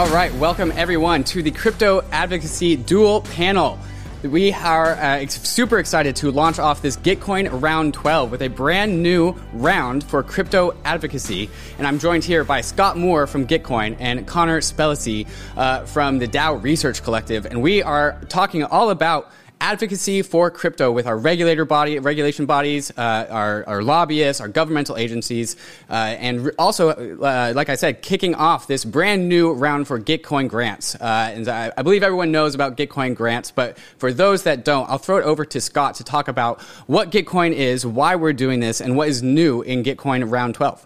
All right, welcome everyone to the Crypto Advocacy Dual Panel. We are super excited to launch off this Gitcoin Round 12 with a brand new round for crypto advocacy. And I'm joined here by Scott Moore from Gitcoin and Connor Spellacy from the DAO Research Collective. And we are talking all about advocacy for crypto with our regulation bodies, our lobbyists, our governmental agencies, and also, like I said, kicking off this brand new round for Gitcoin grants. And I believe everyone knows about Gitcoin grants, but for those that don't, I'll throw it over to Scott to talk about what Gitcoin is, why we're doing this, and what is new in Gitcoin Round 12.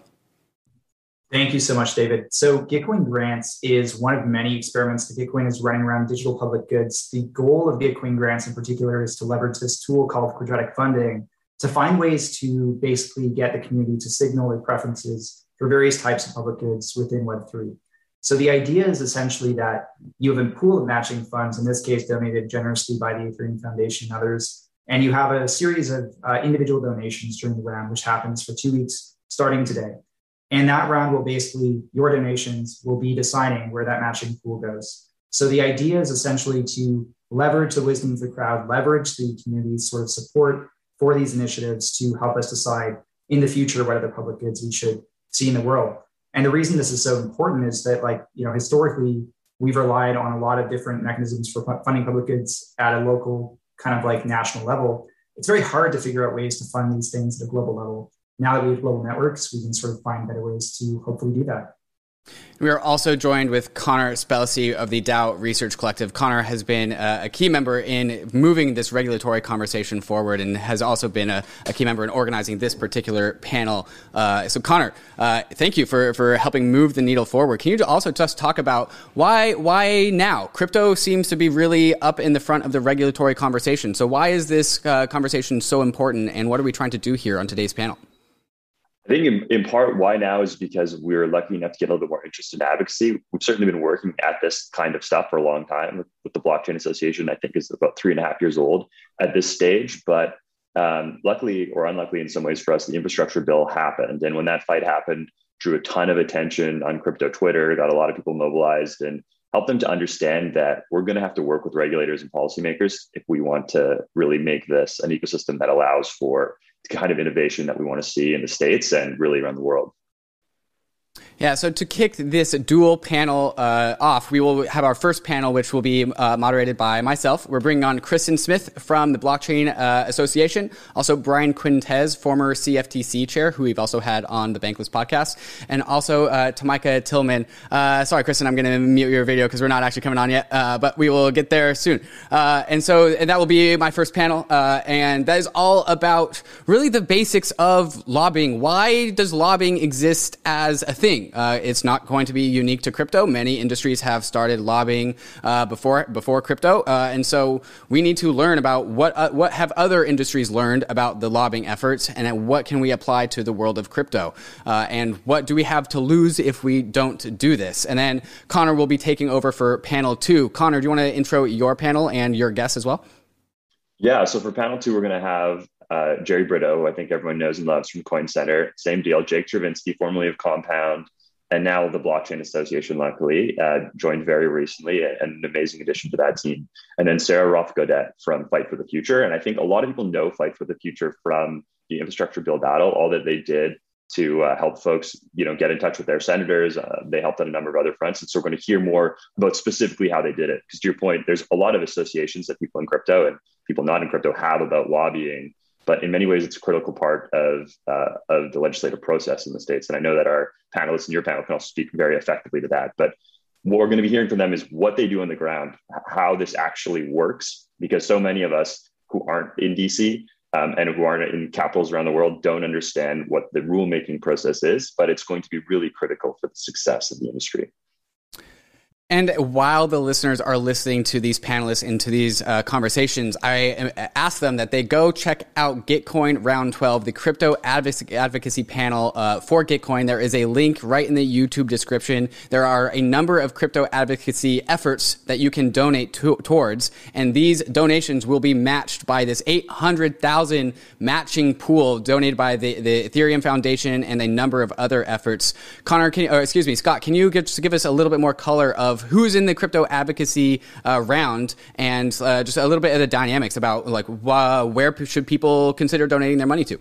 Thank you so much, David. So Gitcoin Grants is one of many experiments that Gitcoin is running around digital public goods. The goal of Gitcoin Grants in particular is to leverage this tool called quadratic funding to find ways to basically get the community to signal their preferences for various types of public goods within Web3. So the idea is essentially that you have a pool of matching funds, in this case donated generously by the Ethereum Foundation and others, and you have a series of individual donations during the round, which happens for 2 weeks starting today. And that round will basically, your donations will be deciding where that matching pool goes. So the idea is essentially to leverage the wisdom of the crowd, leverage the community's sort of support for these initiatives to help us decide in the future what other public goods we should see in the world. And the reason this is so important is that, historically, we've relied on a lot of different mechanisms for funding public goods at a local kind of like national level. It's very hard to figure out ways to fund these things at a global level. Now that we have global networks, we can sort of find better ways to hopefully do that. We are also joined with Connor Spellacy of the DAO Research Collective. Connor has been a key member in moving this regulatory conversation forward and has also been a key member in organizing this particular panel. So Connor, thank you for helping move the needle forward. Can you also just talk about why now? Crypto seems to be really up in the front of the regulatory conversation. So why is this conversation so important, and what are we trying to do here on today's panel? I think in part why now is because we were lucky enough to get a little bit more interest in advocacy. We've certainly been working at this kind of stuff for a long time with the Blockchain Association. I think is about 3.5 years old at this stage. But luckily or unluckily in some ways for us, the infrastructure bill happened. And when that fight happened, drew a ton of attention on crypto Twitter, got a lot of people mobilized and helped them to understand that we're going to have to work with regulators and policymakers if we want to really make this an ecosystem that allows for the kind of innovation that we want to see in the States and really around the world. Yeah, so to kick this dual panel off, we will have our first panel, which will be moderated by myself. We're bringing on Kristen Smith from the Blockchain Association, also Brian Quintez, former CFTC chair, who we've also had on the Bankless podcast, and also Tamika Tillman. Sorry, Kristen, I'm going to mute your video because we're not actually coming on yet, but we will get there soon. And that will be my first panel, and that is all about really the basics of lobbying. Why does lobbying exist as a thing? It's not going to be unique to crypto. Many industries have started lobbying before crypto, and so we need to learn about what have other industries learned about the lobbying efforts, and what can we apply to the world of crypto, and what do we have to lose if we don't do this. And then Connor will be taking over for panel 2. Connor, do you want to intro your panel and your guests as well? Yeah, so for panel 2, we're going to have Jerry Brito, who I think everyone knows and loves from Coin Center. Same deal, Jake Chervinsky, formerly of Compound, and now the Blockchain Association, luckily, joined very recently, and an amazing addition to that team. And then Sarah Roth-Godet from Fight for the Future. And I think a lot of people know Fight for the Future from the infrastructure bill battle, all that they did to help folks, get in touch with their senators. They helped on a number of other fronts. And so we're going to hear more about specifically how they did it. Because to your point, there's a lot of associations that people in crypto and people not in crypto have about lobbying. But in many ways, it's a critical part of the legislative process in the States. And I know that our panelists and your panel can also speak very effectively to that. But what we're going to be hearing from them is what they do on the ground, how this actually works, because so many of us who aren't in DC and who aren't in capitals around the world don't understand what the rulemaking process is, but it's going to be really critical for the success of the industry. And while the listeners are listening to these panelists and to these conversations, I ask them that they go check out Gitcoin Round 12, the crypto advocacy panel for Gitcoin. There is a link right in the YouTube description. There are a number of crypto advocacy efforts that you can donate towards, and these donations will be matched by this 800,000 matching pool donated by the Ethereum Foundation and a number of other efforts. Scott, can you just give us a little bit more color of who's in the crypto advocacy round, and just a little bit of the dynamics about like where should people consider donating their money to.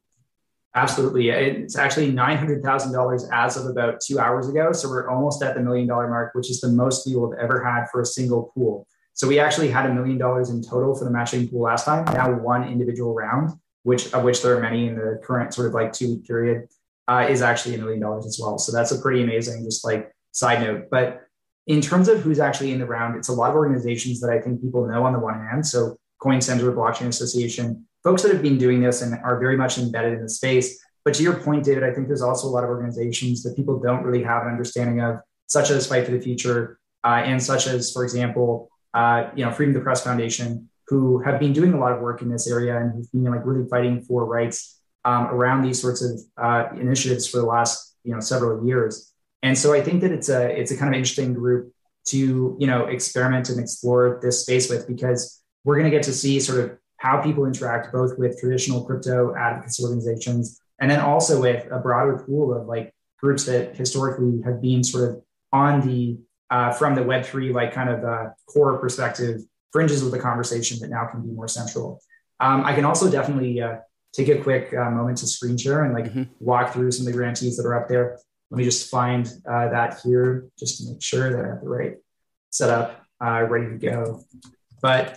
Absolutely. It's actually $900,000 as of about 2 hours ago. So we're almost at the $1 million mark, which is the most we will have ever had for a single pool. So we actually had $1 million in total for the matching pool last time. Now one individual round, of which there are many in the current sort of like 2-week period, is actually $1 million as well. So that's a pretty amazing, just like side note. But in terms of who's actually in the round, it's a lot of organizations that I think people know on the one hand. So Coin Center, Blockchain Association, folks that have been doing this and are very much embedded in the space. But to your point, David, I think there's also a lot of organizations that people don't really have an understanding of, such as Fight for the Future, and such as, for example, Freedom of the Press Foundation, who have been doing a lot of work in this area and who've been like really fighting for rights around these sorts of initiatives for the last several years. And so I think that it's a kind of interesting group to experiment and explore this space with, because we're going to get to see sort of how people interact both with traditional crypto advocacy organizations and then also with a broader pool of like groups that historically have been sort of on the from the Web3 like kind of core perspective fringes of the conversation that now can be more central. I can also definitely take a quick moment to screen share and like walk through some of the grantees that are up there. Let me just find that here just to make sure that I have the right setup ready to go. But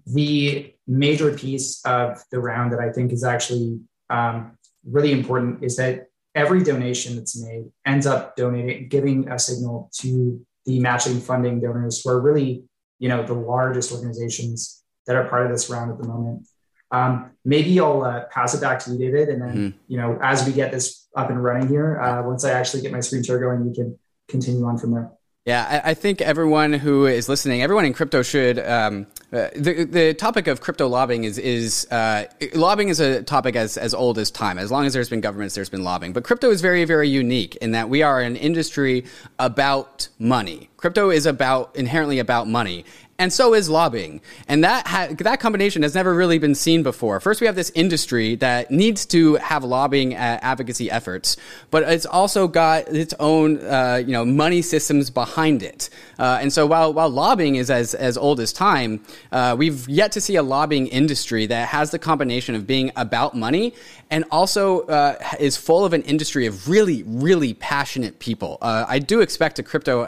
the major piece of the round that I think is actually really important is that every donation that's made ends up giving a signal to the matching funding donors, who are really, the largest organizations that are part of this round at the moment. Maybe I'll pass it back to you, David, and then, as we get this up and running here, once I actually get my screen share going, we can continue on from there. Yeah, I think everyone who is listening, everyone in crypto should. The topic of crypto lobbying is lobbying is a topic as old as time. As long as there's been governments, there's been lobbying. But crypto is very, very unique in that we are an industry about money. Crypto is inherently about money. And so is lobbying. And that combination has never really been seen before. First, we have this industry that needs to have lobbying advocacy efforts, but it's also got its own, money systems behind it. And so while lobbying is as old as time, we've yet to see a lobbying industry that has the combination of being about money and also is full of an industry of really, really passionate people. I do expect the crypto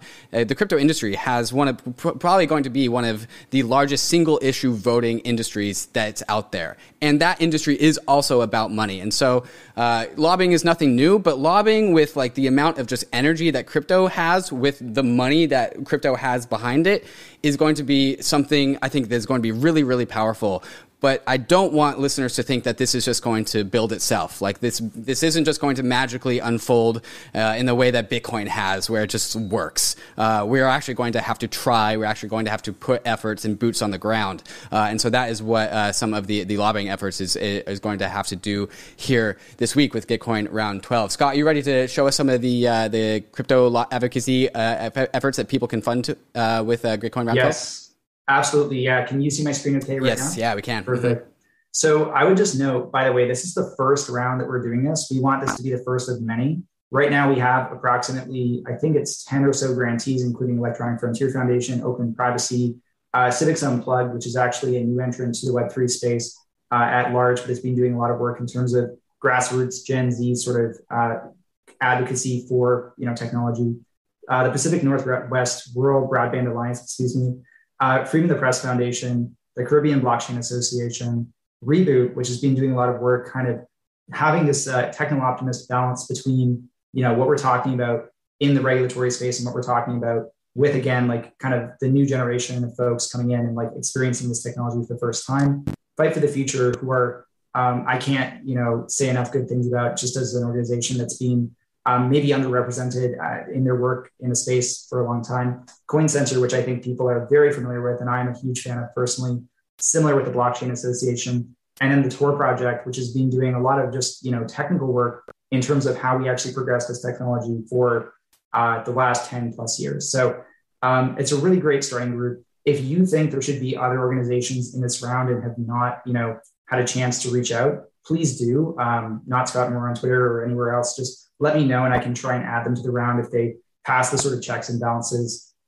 industry has probably going to be one of the largest single issue voting industries that's out there. And that industry is also about money. And so lobbying is nothing new, but lobbying with like the amount of just energy that crypto has with the money that crypto has behind it is going to be something I think that's going to be really, really powerful. But I don't want listeners to think that this is just going to build itself. Like this isn't just going to magically unfold in the way that Bitcoin has, where it just works. We're actually going to have to try. We're actually going to have to put efforts and boots on the ground. And so that is what some of the lobbying efforts is going to have to do here this week with Gitcoin Round 12. Scott, are you ready to show us some of the crypto advocacy efforts that people can fund with Gitcoin Round 12? Yes. Absolutely. Yeah. Can you see my screen okay right now? Yes. Yeah, we can. Perfect. So I would just note, by the way, this is the first round that we're doing this. We want this to be the first of many. Right now we have approximately, I think it's 10 or so grantees, including Electronic Frontier Foundation, Open Privacy, Civics Unplugged, which is actually a new entrant to the Web3 space at large, but it's been doing a lot of work in terms of grassroots Gen Z sort of advocacy for technology. The Pacific Northwest Rural Broadband Alliance, Freedom of the Press Foundation, the Caribbean Blockchain Association, Reboot, which has been doing a lot of work kind of having this techno-optimist balance between, what we're talking about in the regulatory space and what we're talking about with, again, like kind of the new generation of folks coming in and like experiencing this technology for the first time. Fight for the Future, who are, I can't, say enough good things about, just as an organization that's been maybe underrepresented in their work in the space for a long time. Coin Center, which I think people are very familiar with, and I'm a huge fan of personally, similar with the Blockchain Association. And then the Tor Project, which has been doing a lot of just, technical work in terms of how we actually progress this technology for the last 10 plus years. So it's a really great starting group. If you think there should be other organizations in this round and have not, had a chance to reach out, please do. Not Scott Moore on Twitter or anywhere else. Just let me know and I can try and add them to the round if they pass the sort of checks and balances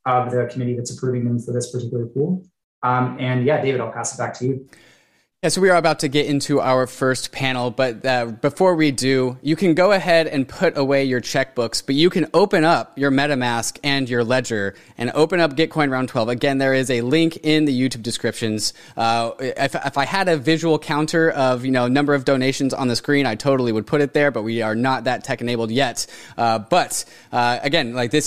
of the committee that's approving them for this particular pool. And yeah, David, I'll pass it back to you. Yeah, so we are about to get into our first panel, but before we do, you can go ahead and put away your checkbooks, but you can open up your MetaMask and your Ledger and open up Gitcoin Round 12. Again, there is a link in the YouTube descriptions. If I had a visual counter of, number of donations on the screen, I totally would put it there, but we are not that tech enabled yet. Again, like this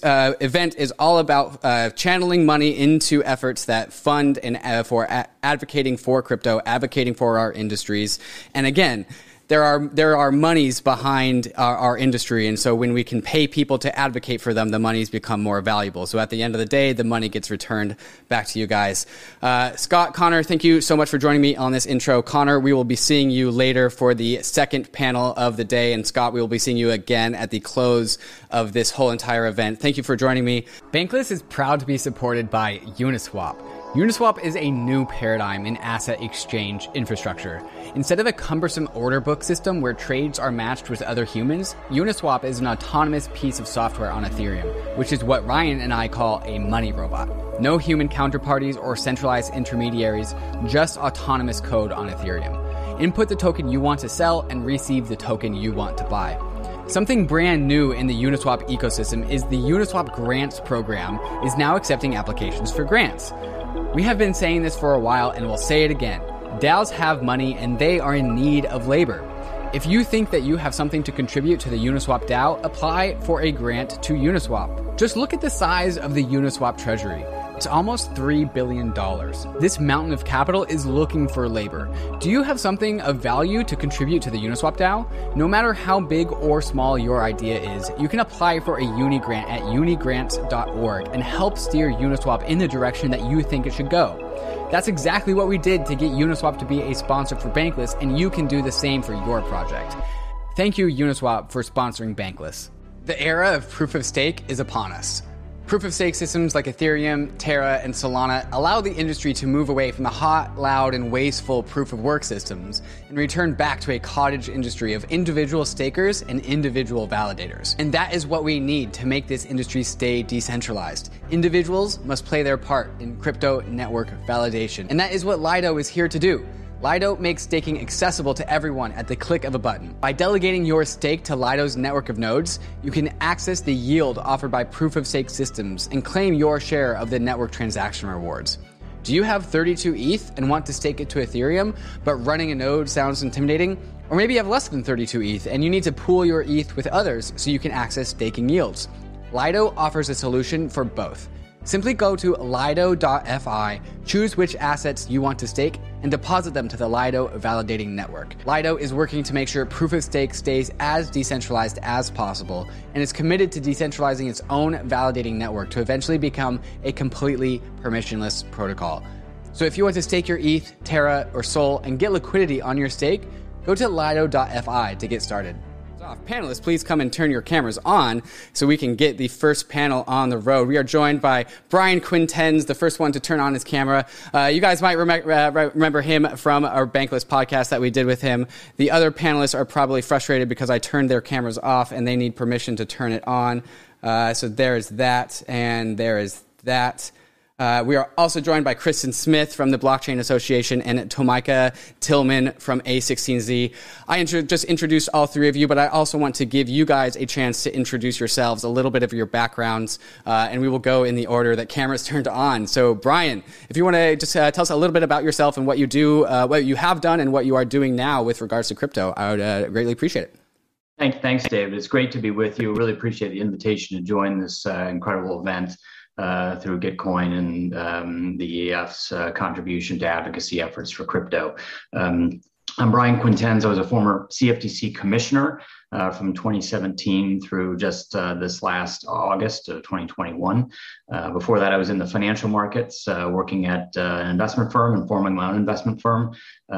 event is all about channeling money into efforts that fund and for advocating for crypto, advocating for our industries. And again, there are monies behind our industry. And so when we can pay people to advocate for them, the monies become more valuable. So at the end of the day, the money gets returned back to you guys. Scott, Connor, thank you so much for joining me on this intro. Connor, we will be seeing you later for the second panel of the day. And Scott, we will be seeing you again at the close of this whole entire event. Thank you for joining me. Bankless is proud to be supported by Uniswap. Uniswap is a new paradigm in asset exchange infrastructure. Instead of a cumbersome order book system where trades are matched with other humans, Uniswap is an autonomous piece of software on Ethereum, which is what Ryan and I call a money robot. No human counterparties or centralized intermediaries, just autonomous code on Ethereum. Input the token you want to sell and receive the token you want to buy. Something brand new in the Uniswap ecosystem is the Uniswap Grants program is now accepting applications for grants. We have been saying this for a while and we'll say it again. DAOs have money and they are in need of labor. If you think that you have something to contribute to the Uniswap DAO, apply for a grant to Uniswap. Just look at the size of the Uniswap treasury. It's almost $3 billion. This mountain of capital is looking for labor. Do you have something of value to contribute to the Uniswap DAO? No matter how big or small your idea is, you can apply for a Unigrant at unigrants.org and help steer Uniswap in the direction that you think it should go. That's exactly what we did to get Uniswap to be a sponsor for Bankless, and you can do the same for your project. Thank you, Uniswap, for sponsoring Bankless. The era of proof of stake is upon us. Proof-of-stake systems like Ethereum, Terra, and Solana allow the industry to move away from the hot, loud, and wasteful proof-of-work systems and return back to a cottage industry of individual stakers and individual validators. And that is what we need to make this industry stay decentralized. Individuals must play their part in crypto network validation. And that is what Lido is here to do. Lido makes staking accessible to everyone at the click of a button. By delegating your stake to Lido's network of nodes, you can access the yield offered by proof-of-stake systems and claim your share of the network transaction rewards. Do you have 32 ETH and want to stake it to Ethereum, but running a node sounds intimidating? Or maybe you have less than 32 ETH and you need to pool your ETH with others so you can access staking yields. Lido offers a solution for both. Simply go to lido.fi, choose which assets you want to stake, and deposit them to the Lido validating network. Lido is working to make sure proof of stake stays as decentralized as possible, and is committed to decentralizing its own validating network to eventually become a completely permissionless protocol. So if you want to stake your ETH, Terra, or Sol and get liquidity on your stake, go to lido.fi to get started. Panelists, please come and turn your cameras on so we can get the first panel on the road. We are joined by Brian Quintenz, the first one to turn on his camera. You guys might remember him from our Bankless podcast that we did with him. The other panelists are probably frustrated because I turned their cameras off and they need permission to turn it on. So there is that, and there is that. We are also joined by Kristen Smith from the Blockchain Association and Tomika Tillman from A16Z. I just introduced all three of you, but I also want to give you guys a chance to introduce yourselves, a little bit of your backgrounds, and we will go in the order that cameras turned on. So, Brian, if you want to just tell us a little bit about yourself and what you do, what you have done and what you are doing now with regards to crypto, I would greatly appreciate it. Thanks, David. It's great to be with you. Really appreciate the invitation to join this incredible event. Through Gitcoin and the EF's contribution to advocacy efforts for crypto. I'm Brian Quintenz. I was a former CFTC commissioner from 2017 through just this last August of 2021. Before that, I was in the financial markets, working at an investment firm and forming my own investment firm,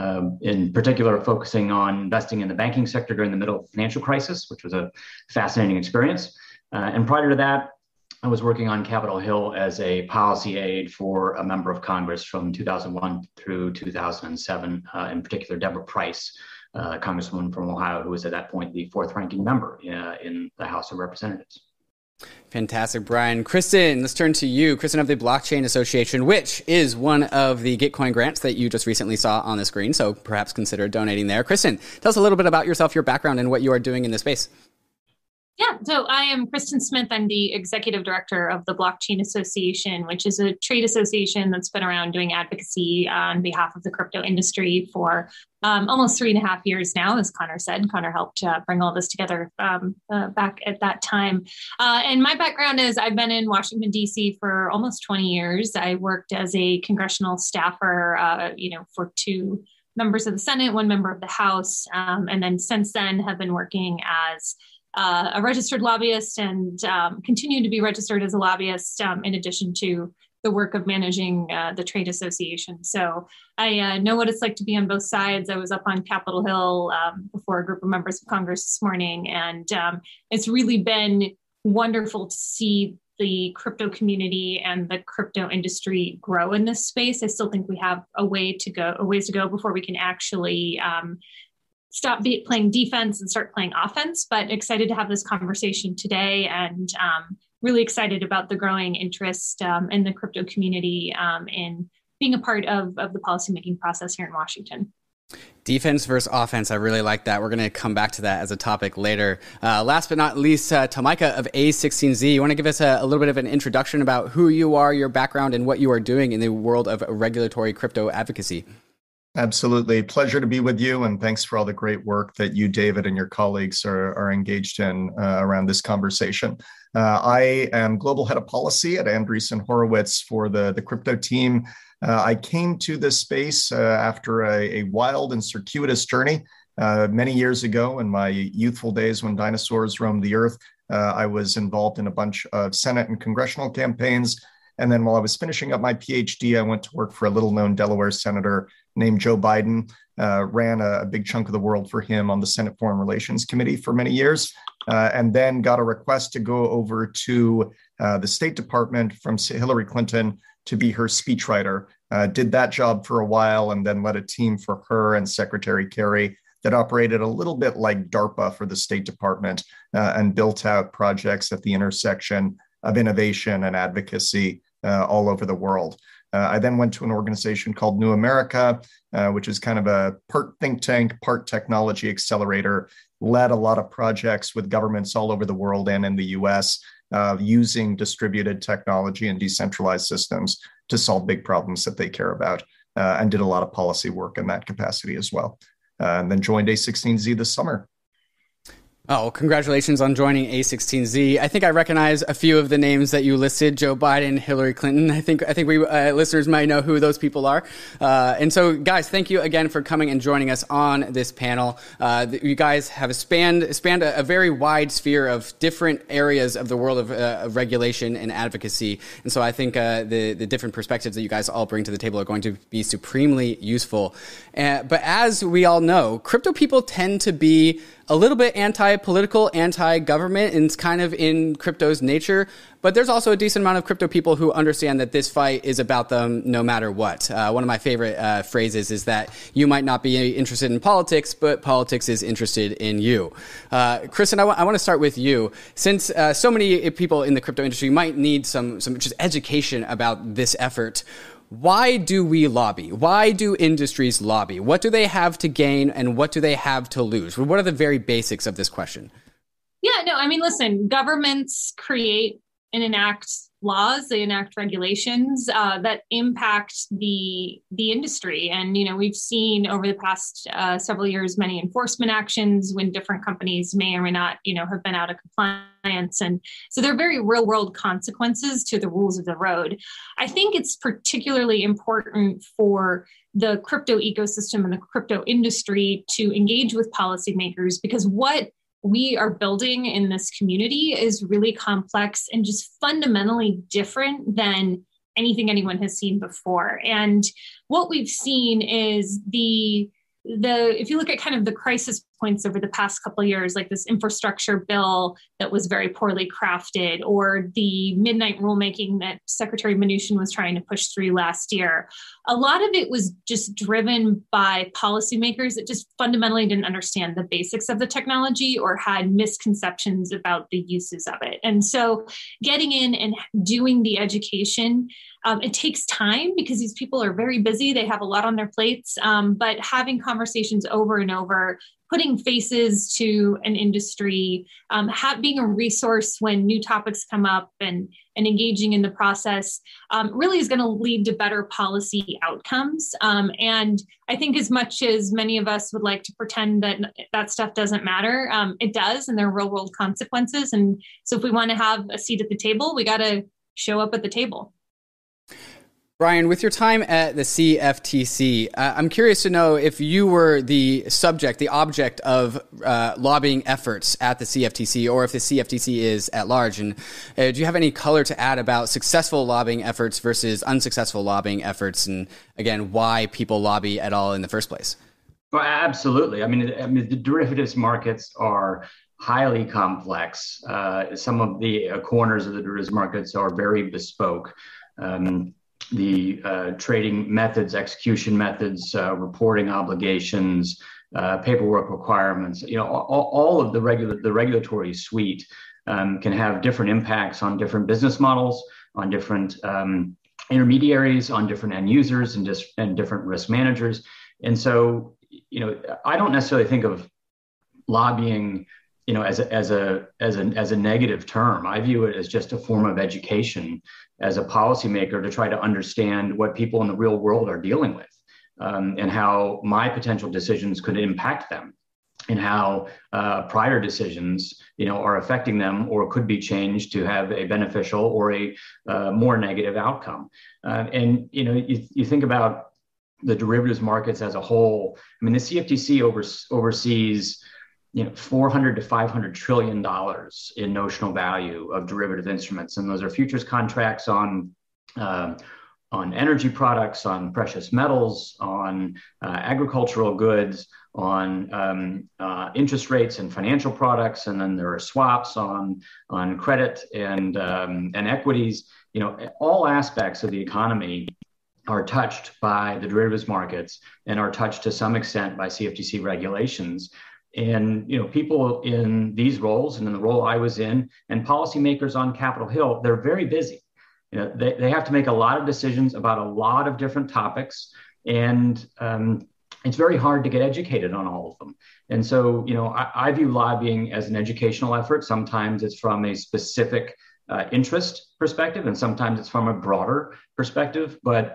in particular focusing on investing in the banking sector during the middle financial crisis, which was a fascinating experience. And prior to that, I was working on Capitol Hill as a policy aide for a member of Congress from 2001 through 2007, in particular, Deborah Price, Congresswoman from Ohio, who was at that point the fourth ranking member in the House of Representatives. Fantastic, Brian. Kristen, let's turn to you. Kristen of the Blockchain Association, which is one of the Gitcoin grants that you just recently saw on the screen. So perhaps consider donating there. Kristen, tell us a little bit about yourself, your background, and what you are doing in this space. Yeah, so I am Kristen Smith. I'm the executive director of the Blockchain Association, which is a trade association that's been around doing advocacy on behalf of the crypto industry for almost 3.5 years now, as Connor said. Connor helped bring all this together back at that time. And my background is I've been in Washington, D.C. for almost 20 years. I worked as a congressional staffer, for 2 members of the Senate, 1 member of the House, and then since then have been working as a registered lobbyist and continue to be registered as a lobbyist in addition to the work of managing the trade association. So I know what it's like to be on both sides. I was up on Capitol Hill before a group of members of Congress this morning, and it's really been wonderful to see the crypto community and the crypto industry grow in this space. I still think we have a ways to go before we can actually stop playing defense and start playing offense, but excited to have this conversation today and really excited about the growing interest in the crypto community in being a part of the policymaking process here in Washington. Defense versus offense. I really like that. We're going to come back to that as a topic later. Last but not least, Tamika of A16Z. You want to give us a little bit of an introduction about who you are, your background, and what you are doing in the world of regulatory crypto advocacy? Absolutely. Pleasure to be with you. And thanks for all the great work that you, David, and your colleagues are engaged in around this conversation. I am Global Head of Policy at Andreessen Horowitz for the crypto team. I came to this space after a wild and circuitous journey many years ago in my youthful days when dinosaurs roamed the earth. I was involved in a bunch of Senate and congressional campaigns. And then while I was finishing up my PhD, I went to work for a little-known Delaware senator named Joe Biden, ran a big chunk of the world for him on the Senate Foreign Relations Committee for many years, and then got a request to go over to the State Department from Hillary Clinton to be her speechwriter. Did that job for a while and then led a team for her and Secretary Kerry that operated a little bit like DARPA for the State Department and built out projects at the intersection of innovation and advocacy all over the world. I then went to an organization called New America, which is kind of a part think tank, part technology accelerator, led a lot of projects with governments all over the world and in the US using distributed technology and decentralized systems to solve big problems that they care about, and did a lot of policy work in that capacity as well. And then joined A16Z this summer. Oh, congratulations on joining A16Z. I think I recognize a few of the names that you listed: Joe Biden, Hillary Clinton. I think we listeners might know who those people are. And so, guys, thank you again for coming and joining us on this panel. You guys have spanned a very wide sphere of different areas of the world of regulation and advocacy. And so I think the different perspectives that you guys all bring to the table are going to be supremely useful. But as we all know, crypto people tend to be a little bit anti-political, anti-government, and it's kind of in crypto's nature. But there's also a decent amount of crypto people who understand that this fight is about them no matter what. One of my favorite phrases is that you might not be interested in politics, but politics is interested in you. Kristen, I want to start with you. Since so many people in the crypto industry might need some just education about this effort, why do we lobby? Why do industries lobby? What do they have to gain and what do they have to lose? What are the very basics of this question? Yeah, no, I mean, listen, governments create and enact laws, they enact regulations that impact the industry. And, you know, we've seen over the past several years, many enforcement actions when different companies may or may not, have been out of compliance. And so there are very real world consequences to the rules of the road. I think it's particularly important for the crypto ecosystem and the crypto industry to engage with policymakers, because what we are building in this community is really complex and just fundamentally different than anything anyone has seen before. And what we've seen is if you look at kind of the crisis points over the past couple of years, like this infrastructure bill that was very poorly crafted, or the midnight rulemaking that Secretary Mnuchin was trying to push through last year. A lot of it was just driven by policymakers that just fundamentally didn't understand the basics of the technology or had misconceptions about the uses of it. And so getting in and doing the education, it takes time because these people are very busy. They have a lot on their plates, but having conversations over and over, putting faces to an industry, being a resource when new topics come up and engaging in the process really is going to lead to better policy outcomes. And I think as much as many of us would like to pretend that that stuff doesn't matter, it does, and there are real world consequences. And so if we want to have a seat at the table, we got to show up at the table. Brian, with your time at the CFTC, I'm curious to know if you were the object of lobbying efforts at the CFTC, or if the CFTC is at large. And do you have any color to add about successful lobbying efforts versus unsuccessful lobbying efforts, and again, why people lobby at all in the first place? Well, absolutely. I mean, the derivatives markets are highly complex. Some of the corners of the derivatives markets are very bespoke. The trading methods, execution methods, reporting obligations, paperwork requirements, all of the regulatory suite can have different impacts on different business models, on different intermediaries, on different end users, and different risk managers. And so, I don't necessarily think of lobbying, as a negative term. I view it as just a form of education as a policymaker to try to understand what people in the real world are dealing with, and how my potential decisions could impact them, and how prior decisions, are affecting them or could be changed to have a beneficial or a more negative outcome. And you think about the derivatives markets as a whole. I mean, the CFTC oversees $400 to $500 trillion in notional value of derivative instruments, and those are futures contracts on energy products, on precious metals, on agricultural goods, on interest rates and financial products, and then there are swaps on credit and equities. All aspects of the economy are touched by the derivatives markets and are touched to some extent by CFTC regulations. And people in these roles, and in the role I was in, and policymakers on Capitol Hill, they're very busy. They have to make a lot of decisions about a lot of different topics, and it's very hard to get educated on all of them. And so, I view lobbying as an educational effort. Sometimes it's from a specific interest perspective, and sometimes it's from a broader perspective. But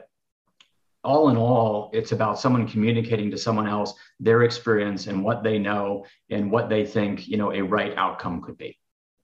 all in all, it's about someone communicating to someone else their experience and what they know and what they think, a right outcome could be.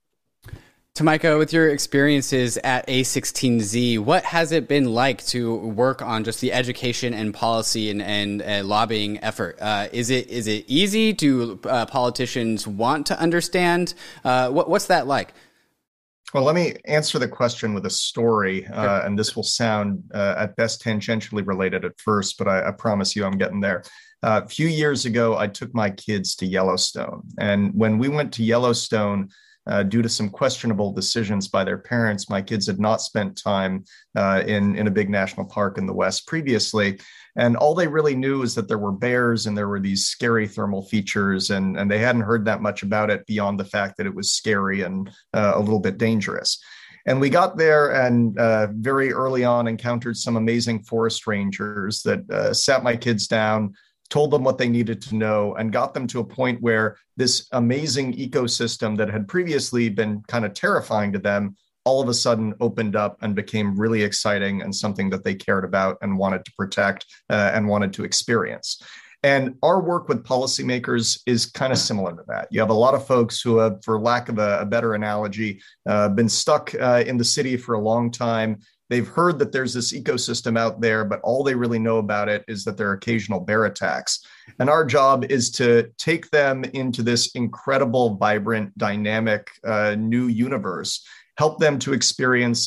Tamika, with your experiences at A16Z, what has it been like to work on just the education and policy and lobbying effort? Is it easy? Do politicians want to understand? What's that like? Well, let me answer the question with a story, and this will sound at best tangentially related at first, but I promise you I'm getting there. A few years ago, I took my kids to Yellowstone, and when we went to Yellowstone, due to some questionable decisions by their parents, my kids had not spent time in a big national park in the West previously. And all they really knew is that there were bears and there were these scary thermal features, and they hadn't heard that much about it beyond the fact that it was scary and a little bit dangerous. And we got there and very early on encountered some amazing forest rangers that sat my kids down, told them what they needed to know, and got them to a point where this amazing ecosystem that had previously been kind of terrifying to them all of a sudden opened up and became really exciting and something that they cared about and wanted to protect and wanted to experience. And our work with policymakers is kind of similar to that. You have a lot of folks who have, for lack of a better analogy, been stuck in the city for a long time. They've heard that there's this ecosystem out there, but all they really know about it is that there are occasional bear attacks. And our job is to take them into this incredible, vibrant, dynamic new universe, help them to experience it,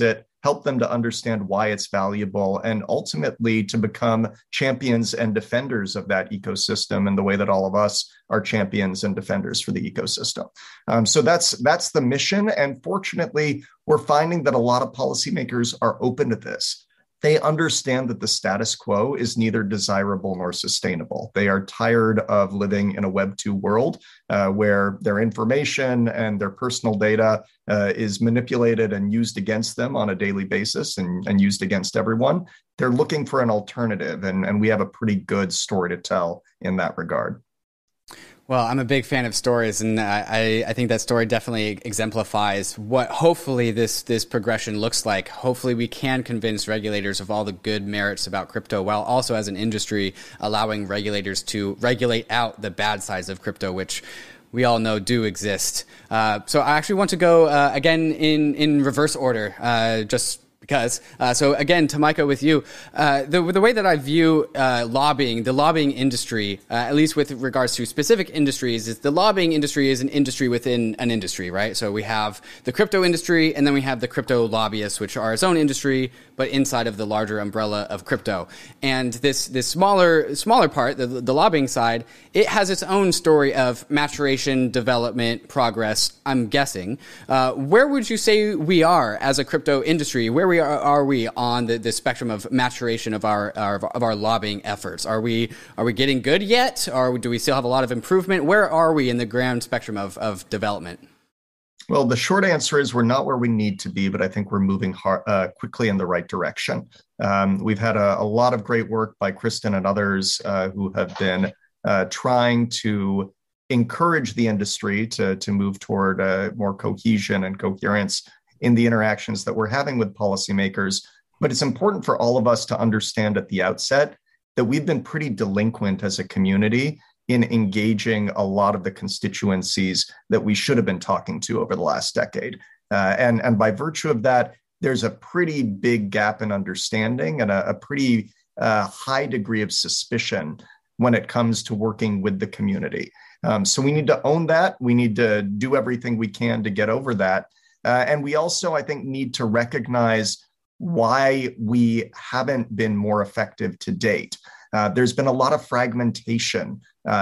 help them to understand why it's valuable, and ultimately to become champions and defenders of that ecosystem in the way that all of us are champions and defenders for the ecosystem. So that's the mission. And fortunately, we're finding that a lot of policymakers are open to this. They understand that the status quo is neither desirable nor sustainable. They are tired of living in a Web 2 world where their information and their personal data is manipulated and used against them on a daily basis and used against everyone. They're looking for an alternative, and we have a pretty good story to tell in that regard. Well, I'm a big fan of stories, and I think that story definitely exemplifies what hopefully this progression looks like. Hopefully we can convince regulators of all the good merits about crypto, while also as an industry allowing regulators to regulate out the bad sides of crypto, which we all know do exist. So I actually want to go again in reverse order, just because. So again, Tamika, with you, the way that I view lobbying, the lobbying industry, at least with regards to specific industries, is the lobbying industry is an industry within an industry, right? So we have the crypto industry, and then we have the crypto lobbyists, which are its own industry, but inside of the larger umbrella of crypto. And this smaller part, the lobbying side, it has its own story of maturation, development, progress, I'm guessing. Where would you say we are as a crypto industry? Where are we on the spectrum of maturation of our lobbying efforts? Are we getting good yet, or do we still have a lot of improvement? Where are we in the grand spectrum of development? Well, the short answer is we're not where we need to be, but I think we're moving quickly in the right direction. We've had a lot of great work by Kristen and others who have been trying to encourage the industry to move toward more cohesion and coherence in the interactions that we're having with policymakers. But it's important for all of us to understand at the outset that we've been pretty delinquent as a community in engaging a lot of the constituencies that we should have been talking to over the last decade. And by virtue of that, there's a pretty big gap in understanding and a pretty high degree of suspicion when it comes to working with the community. So we need to own that. We need to do everything we can to get over that. And we also, I think, need to recognize why we haven't been more effective to date. There's been a lot of fragmentation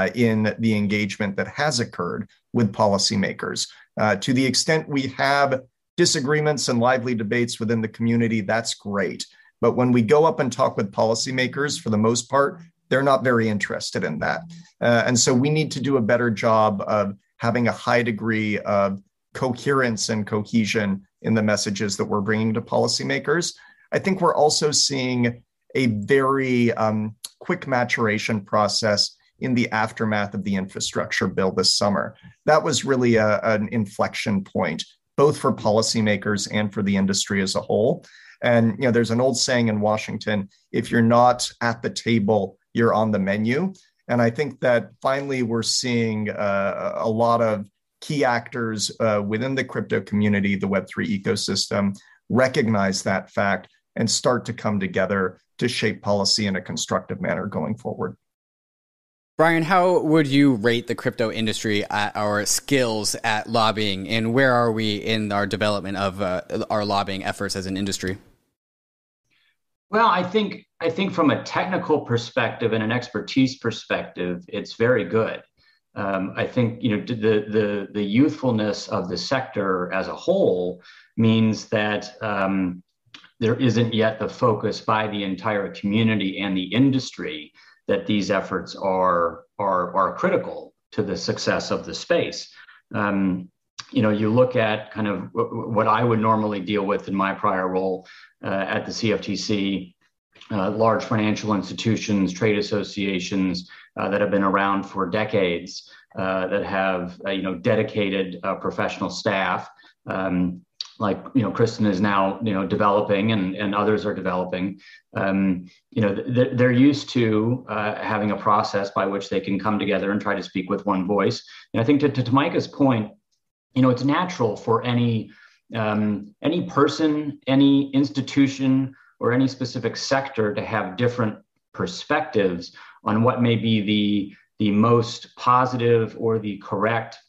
in the engagement that has occurred with policymakers. To the extent we have disagreements and lively debates within the community, that's great. But when we go up and talk with policymakers, for the most part, they're not very interested in that. And so we need to do a better job of having a high degree of coherence and cohesion in the messages that we're bringing to policymakers. I think we're also seeing a very quick maturation process in the aftermath of the infrastructure bill this summer. That was really an inflection point, both for policymakers and for the industry as a whole. And there's an old saying in Washington, if you're not at the table, you're on the menu. And I think that finally we're seeing a lot of key actors within the crypto community, the Web3 ecosystem, recognize that fact and start to come together to shape policy in a constructive manner going forward. Brian, how would you rate the crypto industry at our skills at lobbying, and where are we in our development of our lobbying efforts as an industry? Well, I think from a technical perspective and an expertise perspective, it's very good. I think the youthfulness of the sector as a whole means that there isn't yet the focus by the entire community and the industry that these efforts are critical to the success of the space. You look at kind of what I would normally deal with in my prior role at the CFTC, large financial institutions, trade associations that have been around for decades, that have dedicated professional staff, like Kristen is now developing and others are developing. They're used to having a process by which they can come together and try to speak with one voice. And I think to Tamika's point, it's natural for any person, any institution, or any specific sector to have different perspectives on what may be the most positive or the correct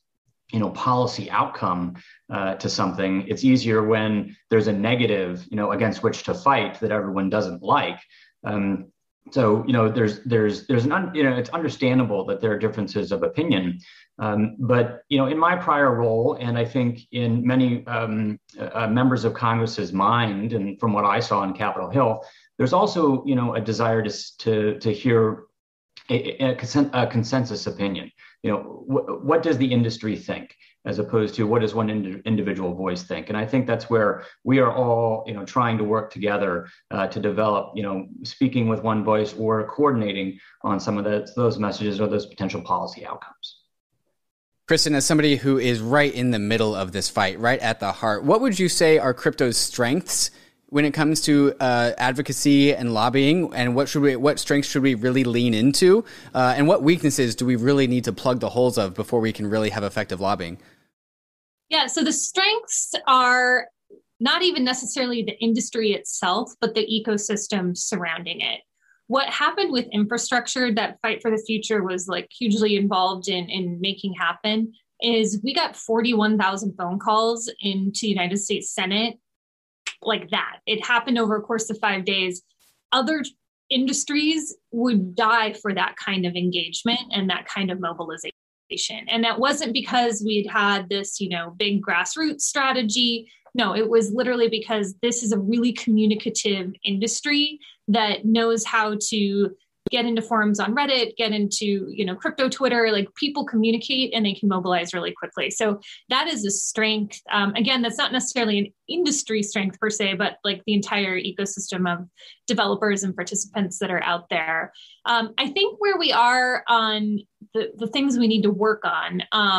policy outcome to something. It's easier when there's a negative, against which to fight that everyone doesn't like. So it's understandable that there are differences of opinion, but in my prior role, and I think in many members of Congress's mind, and from what I saw on Capitol Hill, there's also a desire to hear a consensus opinion. What does the industry think, as opposed to what does one individual voice think? And I think that's where we are all, trying to work together to develop, speaking with one voice or coordinating on some of those messages or those potential policy outcomes. Kristen, as somebody who is right in the middle of this fight, right at the heart, what would you say are crypto's strengths when it comes to advocacy and lobbying, and what strengths should we really lean into, and what weaknesses do we really need to plug the holes of before we can really have effective lobbying? Yeah, so the strengths are not even necessarily the industry itself, but the ecosystem surrounding it. What happened with infrastructure that Fight for the Future was hugely involved in making happen is we got 41,000 phone calls into the United States Senate like that. It happened over a course of 5 days. Other industries would die for that kind of engagement and that kind of mobilization. And that wasn't because we'd had this, big grassroots strategy. No, it was literally because this is a really communicative industry that knows how to get into forums on Reddit, get into, crypto Twitter, people communicate and they can mobilize really quickly. So that is a strength. Again, that's not necessarily an industry strength per se, but the entire ecosystem of developers and participants that are out there. I think where we are on the things we need to work on,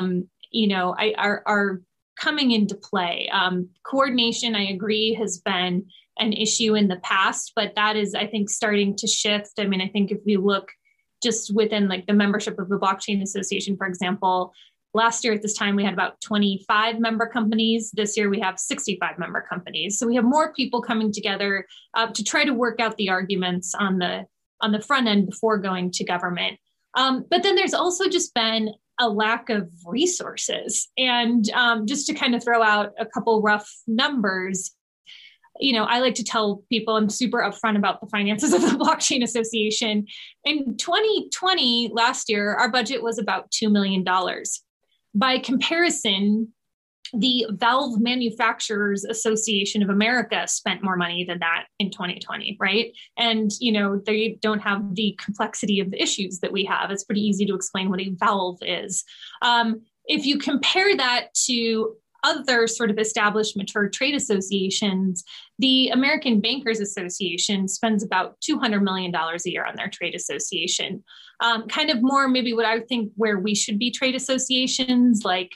are coming into play. Coordination, I agree, has been an issue in the past, but that is, I think, starting to shift. I mean, I think if we look just within the membership of the Blockchain Association, for example, last year at this time, we had about 25 member companies. This year we have 65 member companies. So we have more people coming together to try to work out the arguments on the front end before going to government. But then there's also just been a lack of resources. And just to kind of throw out a couple rough numbers, I like to tell people I'm super upfront about the finances of the Blockchain Association. In 2020, last year, our budget was about $2 million. By comparison, the Valve Manufacturers Association of America spent more money than that in 2020, right? And, they don't have the complexity of the issues that we have. It's pretty easy to explain what a valve is. If you compare that to other sort of established mature trade associations, the American Bankers Association spends about $200 million a year on their trade association. Kind of more maybe what I would think where we should be trade associations, like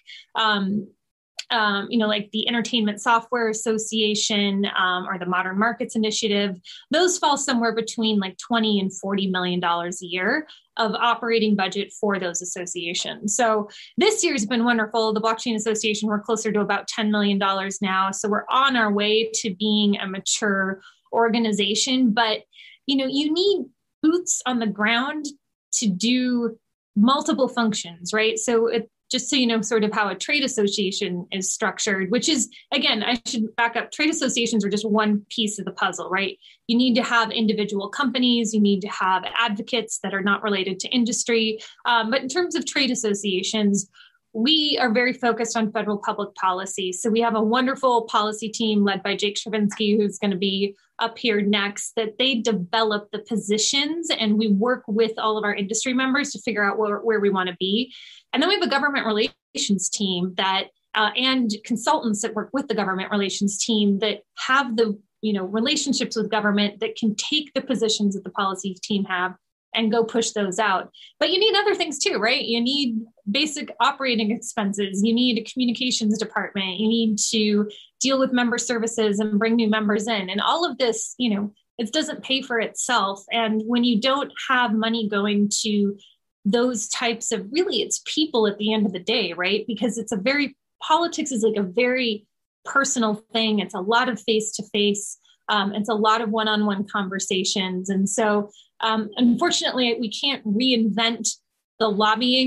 the Entertainment Software Association or the Modern Markets Initiative. Those fall somewhere between $20 and $40 million a year of operating budget for those associations. So this year's been wonderful. The Blockchain Association, we're closer to about $10 million now. So we're on our way to being a mature organization, but you need boots on the ground to do multiple functions, right? So just so you know sort of how a trade association is structured, which is, again, I should back up, trade associations are just one piece of the puzzle, right? You need to have individual companies, you need to have advocates that are not related to industry. But in terms of trade associations, we are very focused on federal public policy. So we have a wonderful policy team led by Jake Chervinsky, who's going to be up here next, that they develop the positions and we work with all of our industry members to figure out where we want to be. And then we have a government relations team that and consultants that work with the government relations team that have the relationships with government that can take the positions that the policy team have and go push those out. But you need other things too, right? You need basic operating expenses. You need a communications department. You need to deal with member services and bring new members in. And all of this, it doesn't pay for itself. And when you don't have money going to those types of, really, it's people at the end of the day, right? Because politics is a very personal thing. It's a lot of face-to-face. It's a lot of one-on-one conversations. And so, unfortunately, we can't reinvent the lobbying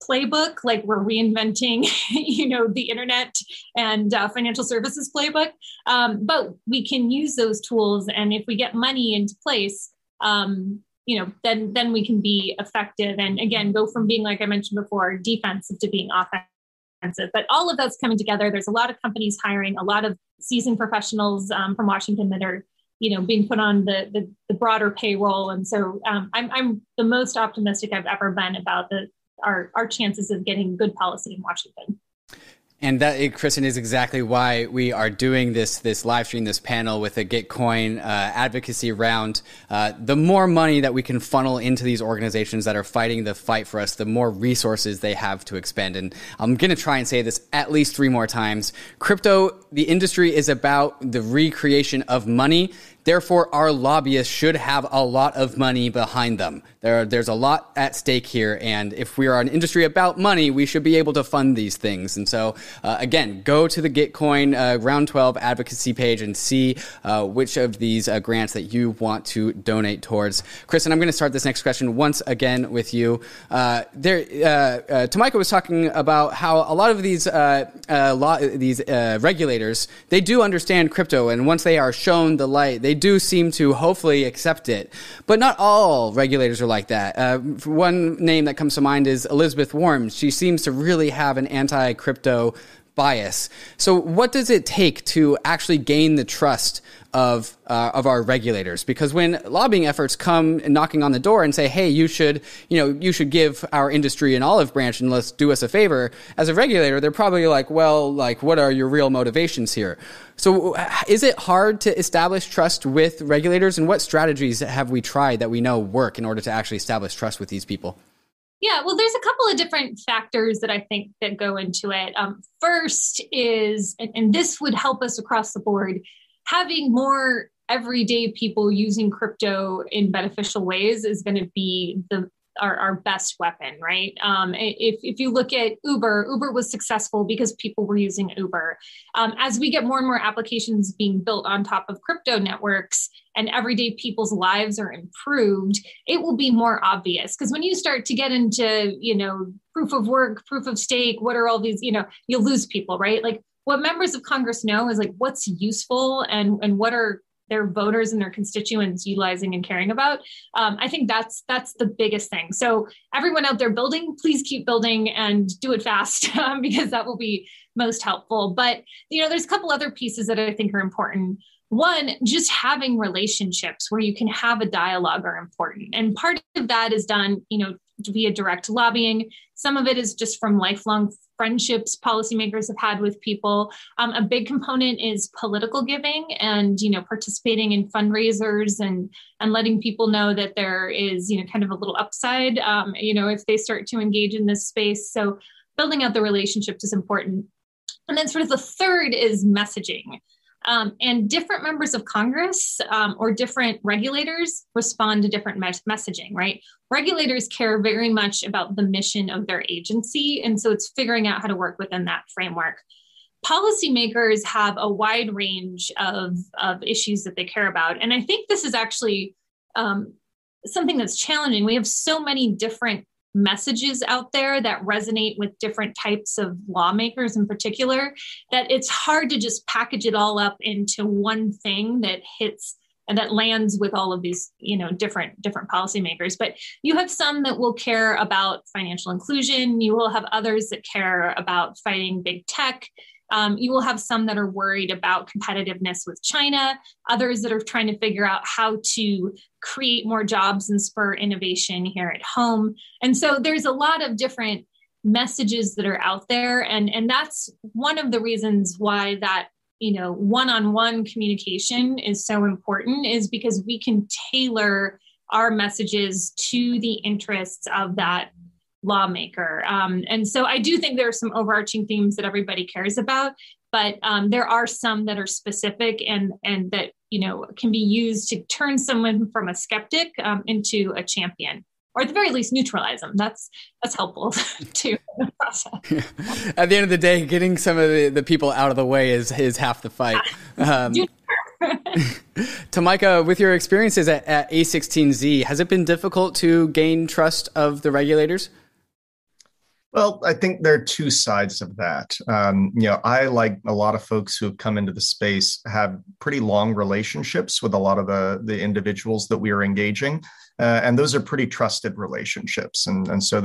playbook, like we're reinventing, the internet and financial services playbook. But we can use those tools. And if we get money into place, then we can be effective. And again, go from being, like I mentioned before, defensive to being offensive. But all of that's coming together. There's a lot of companies hiring, a lot of seasoned professionals from Washington that are being put on the broader payroll. And so I'm the most optimistic I've ever been about our chances of getting good policy in Washington. And that, Kristen, is exactly why we are doing this live stream, this panel with a Gitcoin advocacy round. The more money that we can funnel into these organizations that are fighting the fight for us, the more resources they have to expend. And I'm going to try and say this at least 3 more times. Crypto, the industry, is about the recreation of money. Therefore, our lobbyists should have a lot of money behind them. There's a lot at stake here. And if we are an industry about money, we should be able to fund these things. And so, again, go to the Gitcoin Round 12 advocacy page and see which of these grants that you want to donate towards. Kristen, I'm going to start this next question once again with you. Tamika was talking about how a lot of these regulators, they do understand crypto. And once they are shown the light, they do seem to hopefully accept it. But not all regulators are like that. One name that comes to mind is Elizabeth Warren. She seems to really have an anti-crypto bias. So what does it take to actually gain the trust of our regulators? Because when lobbying efforts come knocking on the door and say, hey, you should give our industry an olive branch and let's do us a favor, as a regulator, they're probably like, well, like, what are your real motivations here? So is it hard to establish trust with regulators, and what strategies have we tried that we know work in order to actually establish trust with these people? Yeah, well, there's a couple of different factors that I think that go into it. First is, and this would help us across the board, having more everyday people using crypto in beneficial ways is going to be our best weapon, right? If you look at Uber was successful because people were using Uber. As we get more and more applications being built on top of crypto networks and everyday people's lives are improved, it will be more obvious. Because when you start to get into, proof of work, proof of stake, what are all these, you'll lose people, right? Like what members of Congress know is like what's useful and what are their voters and their constituents utilizing and caring about. I think that's the biggest thing. So everyone out there building, please keep building and do it fast because that will be most helpful. But, there's a couple other pieces that I think are important. One, just having relationships where you can have a dialogue are important. And part of that is done, via direct lobbying. Some of it is just from lifelong friendships policymakers have had with people. A big component is political giving and, participating in fundraisers and letting people know that there is, kind of a little upside, if they start to engage in this space. So building out the relationships is important. And then sort of the third is messaging. And different members of Congress or different regulators respond to different messaging, right? Regulators care very much about the mission of their agency. And so it's figuring out how to work within that framework. Policymakers have a wide range of issues that they care about. And I think this is actually something that's challenging. We have so many different messages out there that resonate with different types of lawmakers in particular, that it's hard to just package it all up into one thing that hits and that lands with all of these, different policymakers. But you have some that will care about financial inclusion. You will have others that care about fighting big tech. You will have some that are worried about competitiveness with China, others that are trying to figure out how to create more jobs and spur innovation here at home. And so there's a lot of different messages that are out there. And that's one of the reasons why that, one-on-one communication is so important, is because we can tailor our messages to the interests of that lawmaker. And so I do think there are some overarching themes that everybody cares about, but there are some that are specific and that, can be used to turn someone from a skeptic into a champion, or at the very least neutralize them. That's helpful too in the process. At the end of the day, getting some of the people out of the way is half the fight. Tamika, with your experiences at A16Z, has it been difficult to gain trust of the regulators? Well, I think there are two sides of that. I, like a lot of folks who have come into the space, have pretty long relationships with a lot of the individuals that we are engaging. And those are pretty trusted relationships. And so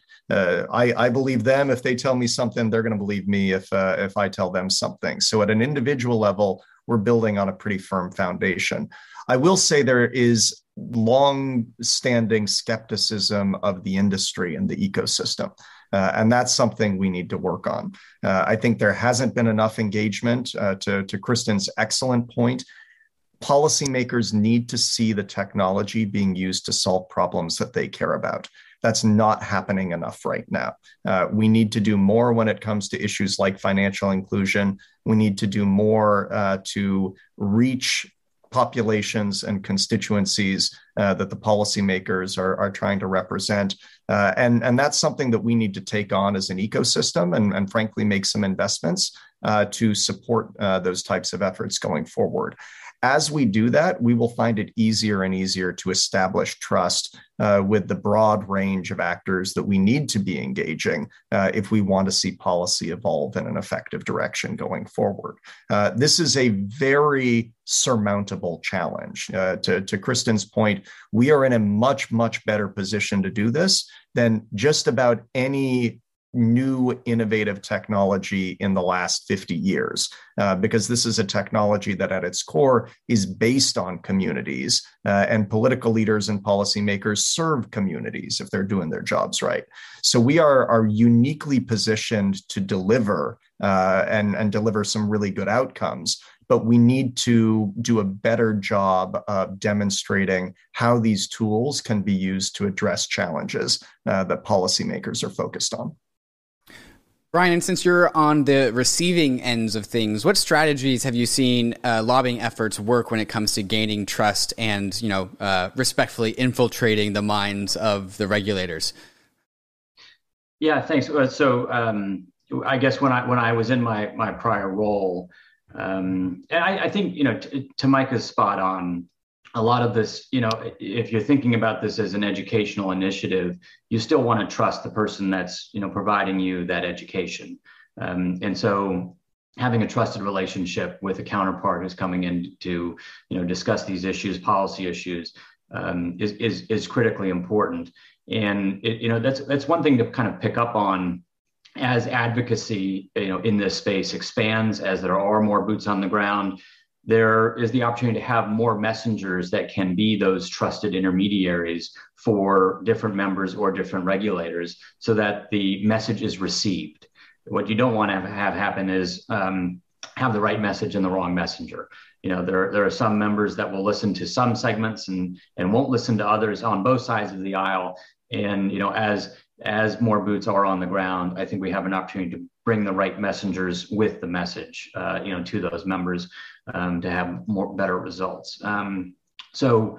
I believe them. If they tell me something, they're going to believe me if I tell them something. So at an individual level, we're building on a pretty firm foundation. I will say there is long-standing skepticism of the industry and the ecosystem. And that's something we need to work on. I think there hasn't been enough engagement. To Kristen's excellent point, policymakers need to see the technology being used to solve problems that they care about. That's not happening enough right now. We need to do more when it comes to issues like financial inclusion. We need to do more to reach populations and constituencies that the policymakers are trying to represent. And that's something that we need to take on as an ecosystem and frankly, make some investments to support those types of efforts going forward. As we do that, we will find it easier and easier to establish trust with the broad range of actors that we need to be engaging if we want to see policy evolve in an effective direction going forward. This is a very surmountable challenge. To Kristen's point, we are in a much, much better position to do this than just about any new innovative technology in the last 50 years, because this is a technology that at its core is based on communities, and political leaders and policymakers serve communities if they're doing their jobs right. So we are uniquely positioned to deliver and deliver some really good outcomes. But we need to do a better job of demonstrating how these tools can be used to address challenges that policymakers are focused on. Brian, since you're on the receiving ends of things, what strategies have you seen lobbying efforts work when it comes to gaining trust and, respectfully infiltrating the minds of the regulators? Yeah, thanks. So I guess when I was in my prior role, and I think, to Micah's spot on, a lot of this, if you're thinking about this as an educational initiative, you still want to trust the person that's, providing you that education. And so having a trusted relationship with a counterpart who's coming in to, discuss these issues, policy issues, is critically important. And that's one thing to kind of pick up on as advocacy, in this space expands, as there are more boots on the ground. There is the opportunity to have more messengers that can be those trusted intermediaries for different members or different regulators so that the message is received. What you don't want to have happen is have the right message and the wrong messenger. There are some members that will listen to some segments and won't listen to others on both sides of the aisle. And, as more boots are on the ground, I think we have an opportunity to bring the right messengers with the message, to those members to have better results. So,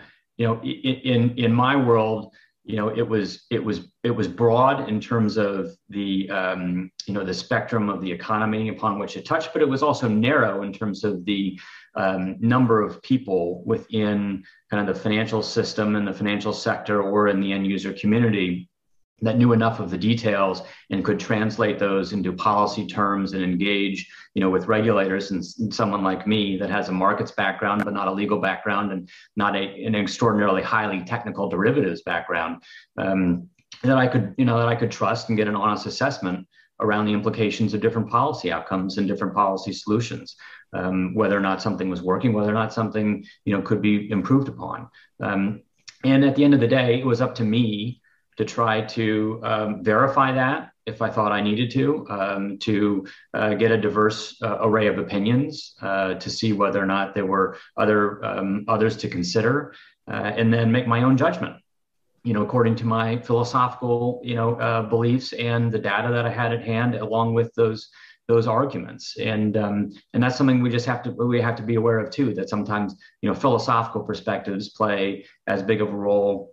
in my world, it was broad in terms of the the spectrum of the economy upon which it touched, but it was also narrow in terms of the number of people within kind of the financial system and the financial sector or in the end user community that knew enough of the details and could translate those into policy terms and engage, with regulators. And someone like me that has a markets background, but not a legal background and not an extraordinarily highly technical derivatives background, that I could trust and get an honest assessment around the implications of different policy outcomes and different policy solutions, whether or not something was working, whether or not something, could be improved upon. And at the end of the day, it was up to me to try to verify that if I thought I needed to get a diverse array of opinions to see whether or not there were others to consider, and then make my own judgment, according to my philosophical, beliefs and the data that I had at hand, along with those arguments. And that's something we have to be aware of too, that sometimes, philosophical perspectives play as big of a role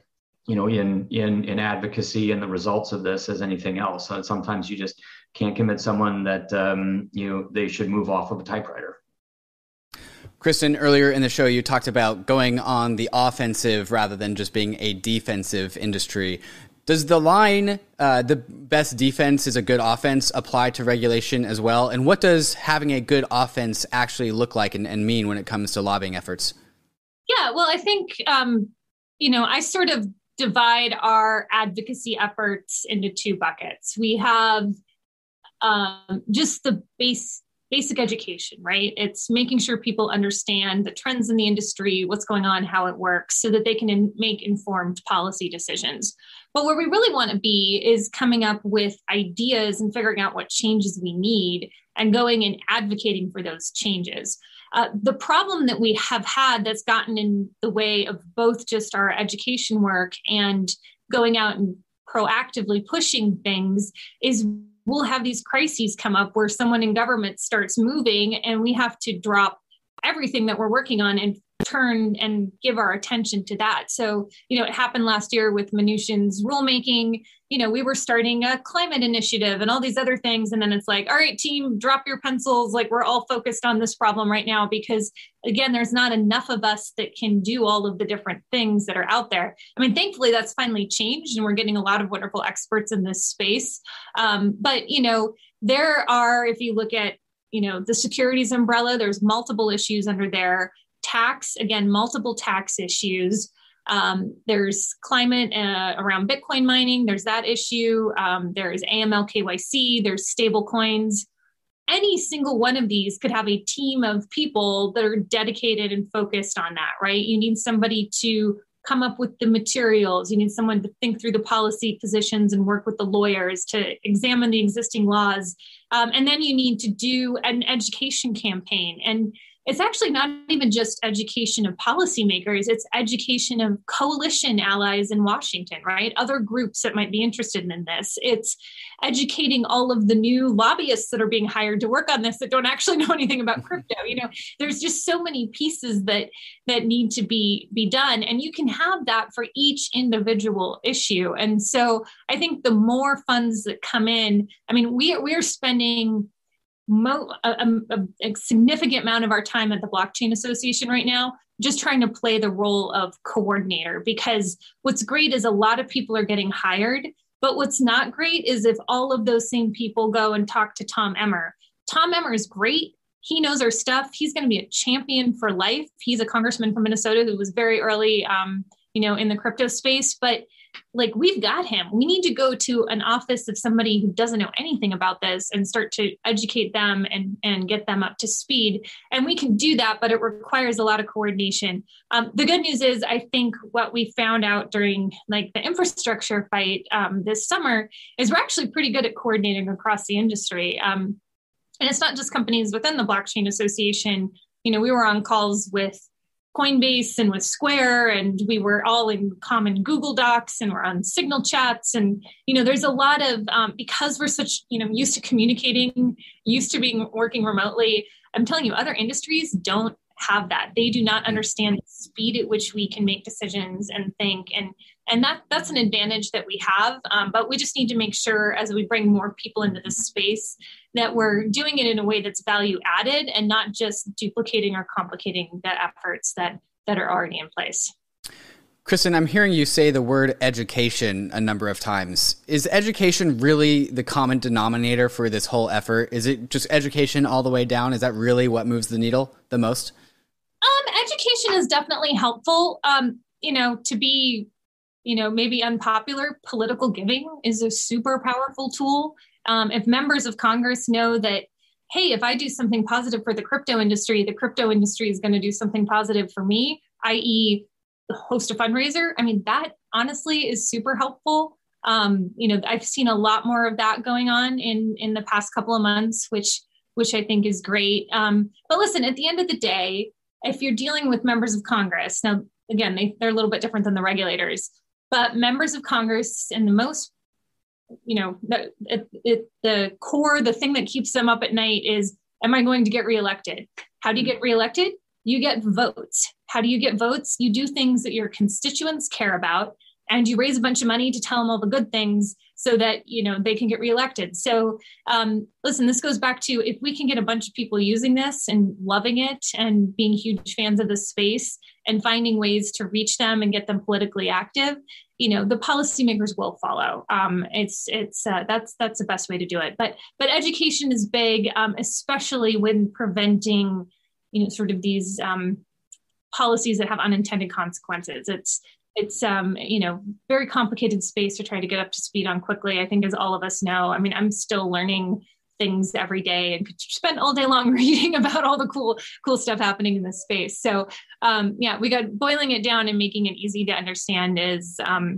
in advocacy and the results of this as anything else. So sometimes you just can't convince someone that they should move off of a typewriter. Kristen, earlier in the show, you talked about going on the offensive rather than just being a defensive industry. Does the line, the best defense is a good offense, apply to regulation as well? And what does having a good offense actually look like and mean when it comes to lobbying efforts? Yeah, well, I think, I sort of divide our advocacy efforts into two buckets. We have just the basic education, right? It's making sure people understand the trends in the industry, what's going on, how it works, so that they can make informed policy decisions. But where we really want to be is coming up with ideas and figuring out what changes we need and going and advocating for those changes. The problem that we have had that's gotten in the way of both just our education work and going out and proactively pushing things is we'll have these crises come up where someone in government starts moving and we have to drop everything that we're working on and turn and give our attention to that. So, it happened last year with Mnuchin's rulemaking. We were starting a climate initiative and all these other things. And then it's like, all right, team, drop your pencils. Like, we're all focused on this problem right now because, again, there's not enough of us that can do all of the different things that are out there. I mean, thankfully, that's finally changed and we're getting a lot of wonderful experts in this space. But there are, if you look at, the securities umbrella, there's multiple issues under there. Tax, again, multiple tax issues. There's climate around Bitcoin mining. There's that issue. There's AML KYC. There's stable coins. Any single one of these could have a team of people that are dedicated and focused on that, right? You need somebody to come up with the materials. You need someone to think through the policy positions and work with the lawyers to examine the existing laws. And then you need to do an education campaign. And it's actually not even just education of policymakers, it's education of coalition allies in Washington, right? Other groups that might be interested in this. It's educating all of the new lobbyists that are being hired to work on this that don't actually know anything about crypto. There's just so many pieces that need to be done. And you can have that for each individual issue. And so I think the more funds that come in, I mean, we're spending a significant amount of our time at the Blockchain Association right now, just trying to play the role of coordinator, because what's great is a lot of people are getting hired, but what's not great is if all of those same people go and talk to Tom Emmer. Tom Emmer is great. He knows our stuff. He's going to be a champion for life. He's a congressman from Minnesota who was very early, in the crypto space, but like, we've got him. We need to go to an office of somebody who doesn't know anything about this and start to educate them and get them up to speed. And we can do that, but it requires a lot of coordination. The good news is, I think what we found out during like the infrastructure fight this summer is we're actually pretty good at coordinating across the industry. And it's not just companies within the Blockchain Association. We were on calls with Coinbase and with Square, and we were all in common Google Docs and we're on Signal chats. And, there's a lot of, because we're such, used to communicating, used to working remotely, I'm telling you, other industries don't have that. They do not understand the speed at which we can make decisions and think. And that's an advantage that we have. But we just need to make sure as we bring more people into this space that we're doing it in a way that's value added and not just duplicating or complicating the efforts that are already in place. Kristen, I'm hearing you say the word education a number of times. Is education really the common denominator for this whole effort? Is it just education all the way down? Is that really what moves the needle the most? Education is definitely helpful. To be, maybe unpopular, political giving is a super powerful tool. If members of Congress know that, hey, if I do something positive for the crypto industry is going to do something positive for me, i.e. host a fundraiser. I mean, that honestly is super helpful. I've seen a lot more of that going on in the past couple of months, which I think is great. But listen, at the end of the day, if you're dealing with members of Congress, now, again, they're a little bit different than the regulators, but members of Congress and the most, the core, the thing that keeps them up at night is, am I going to get reelected? How do you get reelected? You get votes. How do you get votes? You do things that your constituents care about, and you raise a bunch of money to tell them all the good things so that, they can get reelected. So listen, this goes back to, if we can get a bunch of people using this and loving it and being huge fans of the space and finding ways to reach them and get them politically active, the policymakers will follow. That's the best way to do it. But education is big, especially when preventing, sort of these policies that have unintended consequences. It's very complicated space to try to get up to speed on quickly. I think, as all of us know, I'm still learning things every day and could spend all day long reading about all the cool stuff happening in this space. So we got boiling it down and making it easy to understand is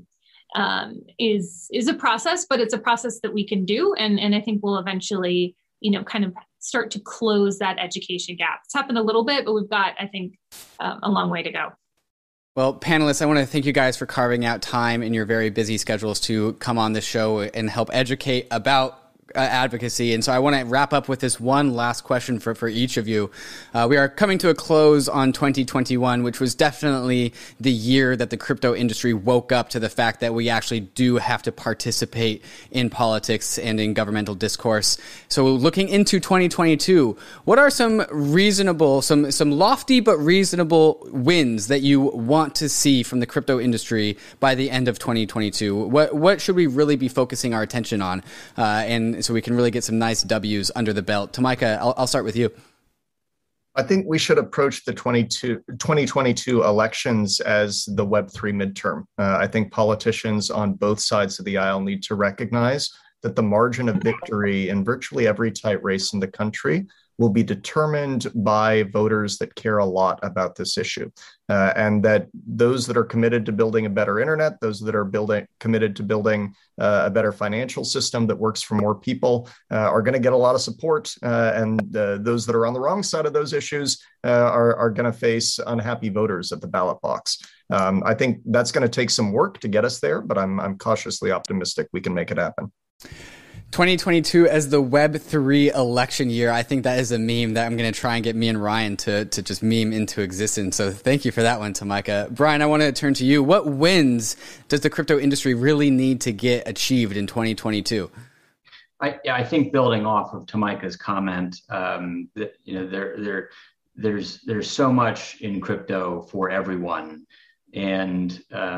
a process, but it's a process that we can do. And I think we'll eventually, kind of start to close that education gap. It's happened a little bit, but we've got, I think, a long way to go. Well, panelists, I want to thank you guys for carving out time in your very busy schedules to come on this show and help educate about advocacy. And so I want to wrap up with this one last question for each of you. We are coming to a close on 2021, which was definitely the year that the crypto industry woke up to the fact that we actually do have to participate in politics and in governmental discourse. So looking into 2022, what are some reasonable, some lofty but reasonable wins that you want to see from the crypto industry by the end of 2022? What should we really be focusing our attention on? And so we can really get some nice W's under the belt. Tamika, I'll start with you. I think we should approach the 2022 elections as the Web3 midterm. I think politicians on both sides of the aisle need to recognize that the margin of victory in virtually every tight race in the country will be determined by voters that care a lot about this issue. And that those that are committed to building a better internet, those that are committed to building a better financial system that works for more people are going to get a lot of support. And those that are on the wrong side of those issues are going to face unhappy voters at the ballot box. I think that's going to take some work to get us there, but I'm cautiously optimistic we can make it happen. 2022 as the Web3 election year. I think that is a meme that I'm going to try and get me and Ryan to just meme into existence. So thank you for that one, Tamika. Brian, I want to turn to you. What wins does the crypto industry really need to get achieved in 2022? I think building off of Tamika's comment, that there's so much in crypto for everyone, and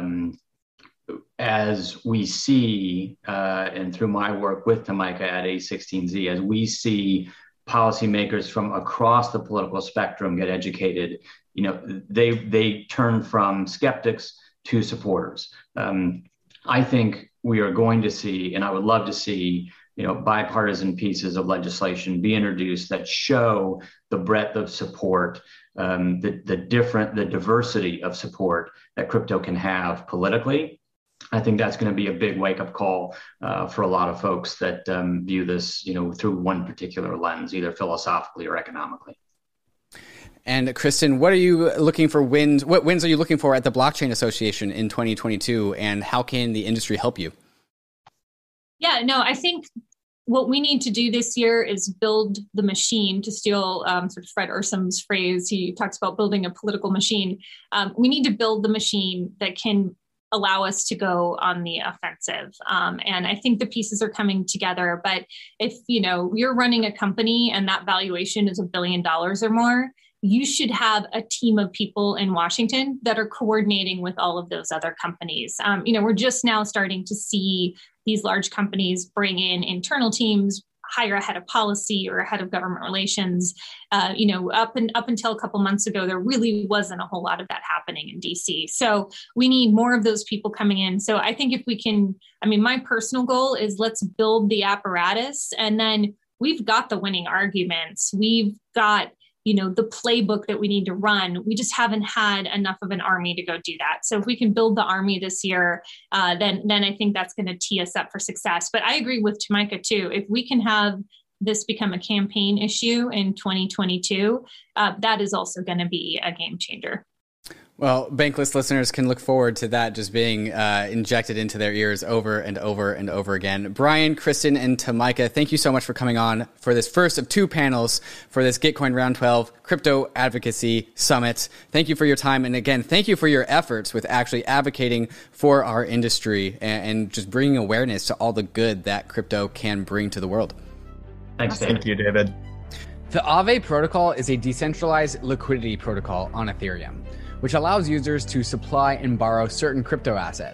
as we see, and through my work with Tamika at A16Z, as we see policymakers from across the political spectrum get educated, they turn from skeptics to supporters. I think we are going to see, and I would love to see, bipartisan pieces of legislation be introduced that show the breadth of support, the diversity of support that crypto can have politically. I think that's going to be a big wake-up call for a lot of folks that view this, through one particular lens, either philosophically or economically. And Kristen, what are you looking for wins? What wins are you looking for at the Blockchain Association in 2022, and how can the industry help you? Yeah, no, I think what we need to do this year is build the machine, to steal sort of Fred Ursum's phrase. He talks about building a political machine. We need to build the machine that can allow us to go on the offensive. And I think the pieces are coming together. But if, you're running a company and that valuation is $1 billion or more, you should have a team of people in Washington that are coordinating with all of those other companies. We're just now starting to see these large companies bring in internal teams, hire a head of policy or a head of government relations. Up until a couple months ago, there really wasn't a whole lot of that happening in DC. So we need more of those people coming in. So I think if we can, my personal goal is let's build the apparatus, and then we've got the winning arguments. We've got the playbook that we need to run. We just haven't had enough of an army to go do that. So if we can build the army this year, then I think that's going to tee us up for success. But I agree with Tamika too. If we can have this become a campaign issue in 2022, that is also going to be a game changer. Well, Bankless listeners can look forward to that just being injected into their ears over and over and over again. Brian, Kristen, and Tamika, thank you so much for coming on for this first of two panels for this Gitcoin Round 12 Crypto Advocacy Summit. Thank you for your time. And again, thank you for your efforts with actually advocating for our industry and just bringing awareness to all the good that crypto can bring to the world. Thanks, David. Thank you, David. The Aave protocol is a decentralized liquidity protocol on Ethereum, which allows users to supply and borrow certain crypto assets.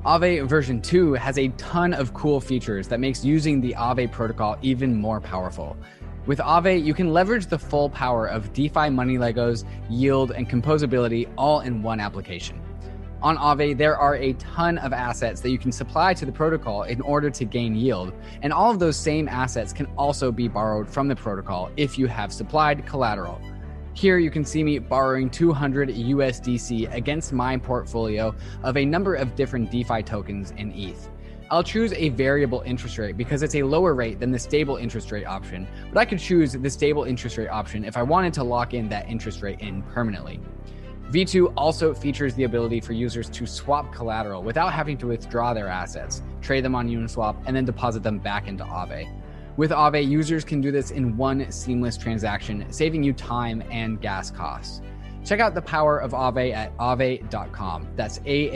Aave version 2 has a ton of cool features that makes using the Aave protocol even more powerful. With Aave, you can leverage the full power of DeFi money Legos, yield, and composability all in one application. On Aave, there are a ton of assets that you can supply to the protocol in order to gain yield, and all of those same assets can also be borrowed from the protocol if you have supplied collateral. Here you can see me borrowing 200 USDC against my portfolio of a number of different DeFi tokens in ETH. I'll choose a variable interest rate because it's a lower rate than the stable interest rate option, but I could choose the stable interest rate option if I wanted to lock in that interest rate in permanently. V2 also features the ability for users to swap collateral without having to withdraw their assets, trade them on Uniswap, and then deposit them back into Aave. With Aave, users can do this in one seamless transaction, saving you time and gas costs. Check out the power of Aave at aave.com. That's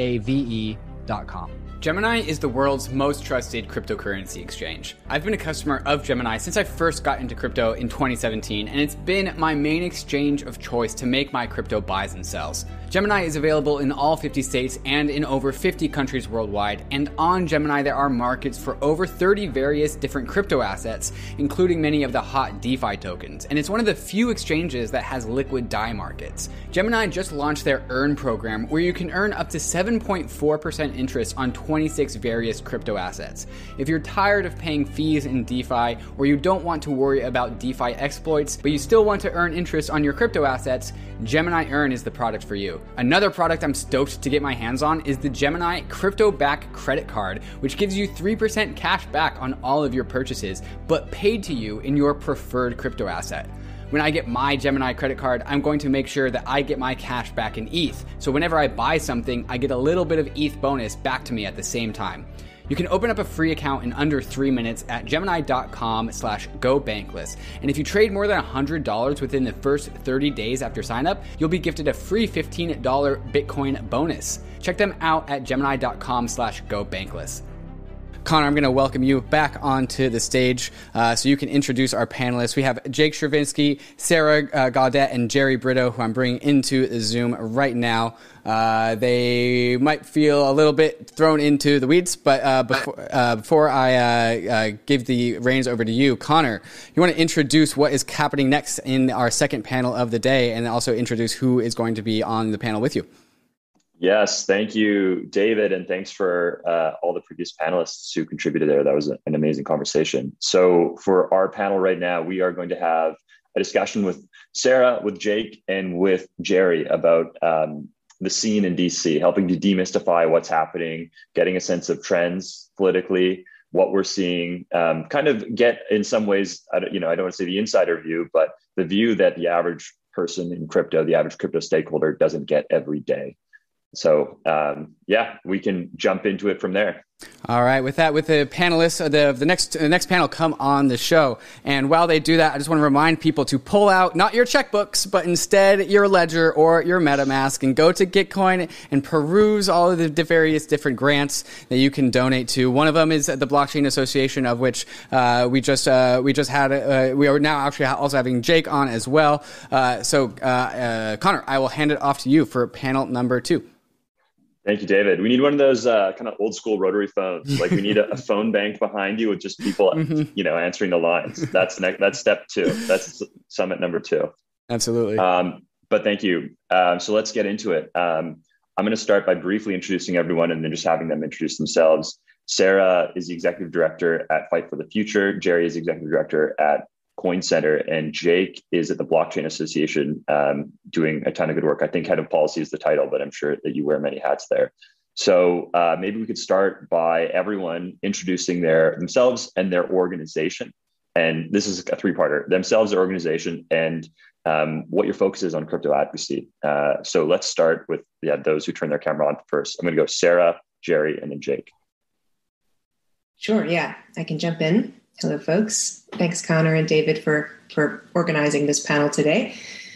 AAVE.com. Gemini is the world's most trusted cryptocurrency exchange. I've been a customer of Gemini since I first got into crypto in 2017, and it's been my main exchange of choice to make my crypto buys and sells. Gemini is available in all 50 states and in over 50 countries worldwide, and on Gemini there are markets for over 30 various different crypto assets, including many of the hot DeFi tokens, and it's one of the few exchanges that has liquid DAI markets. Gemini just launched their Earn program, where you can earn up to 7.4% interest on 26 various crypto assets. If you're tired of paying fees in DeFi, or you don't want to worry about DeFi exploits, but you still want to earn interest on your crypto assets, Gemini Earn is the product for you. Another product I'm stoked to get my hands on is the Gemini Crypto Back Credit Card, which gives you 3% cash back on all of your purchases, but paid to you in your preferred crypto asset. When I get my Gemini credit card, I'm going to make sure that I get my cash back in ETH. So whenever I buy something, I get a little bit of ETH bonus back to me at the same time. You can open up a free account in under 3 minutes at gemini.com/gobankless. And if you trade more than $100 within the first 30 days after sign up, you'll be gifted a free $15 Bitcoin bonus. Check them out at gemini.com/gobankless. Connor, I'm going to welcome you back onto the stage so you can introduce our panelists. We have Jake Chervinsky, Sarah Gaudet, and Jerry Brito, who I'm bringing into the Zoom right now. They might feel a little bit thrown into the weeds, but before I give the reins over to you, Connor, you want to introduce what is happening next in our second panel of the day, and also introduce who is going to be on the panel with you. Yes, thank you, David, and thanks for all the previous panelists who contributed there. That was an amazing conversation. So for our panel right now, we are going to have a discussion with Sarah, with Jake, and with Jerry about the scene in DC, helping to demystify what's happening, getting a sense of trends politically, what we're seeing, kind of get, in some ways, I don't want to say the insider view, but the view that the average person in crypto, the average crypto stakeholder doesn't get every day. So, we can jump into it from there. All right. With that, with the panelists, the next panel come on the show. And while they do that, I just want to remind people to pull out not your checkbooks, but instead your Ledger or your MetaMask and go to Gitcoin and peruse all of the various different grants that you can donate to. One of them is the Blockchain Association, of which we just had. We are now actually also having Jake on as well. So, Connor, I will hand it off to you for panel number 2. Thank you, David. We need one of those kind of old school rotary phones. Like we need a phone bank behind you with just people, answering the lines. That's step 2. That's summit number 2. Absolutely. But thank you. So let's get into it. I'm going to start by briefly introducing everyone and then just having them introduce themselves. Sarah is the executive director at Fight for the Future. Jerry is executive director at Coin Center, and Jake is at the Blockchain Association doing a ton of good work. I think head of policy is the title, but I'm sure that you wear many hats there. So maybe we could start by everyone introducing themselves and their organization. And this is a 3-parter: themselves, their organization, and what your focus is on crypto advocacy. So let's start with those who turn their camera on first. I'm going to go Sarah, Jerry, and then Jake. Sure. Yeah, I can jump in. Hello, folks. Thanks, Connor and David, for organizing this panel today.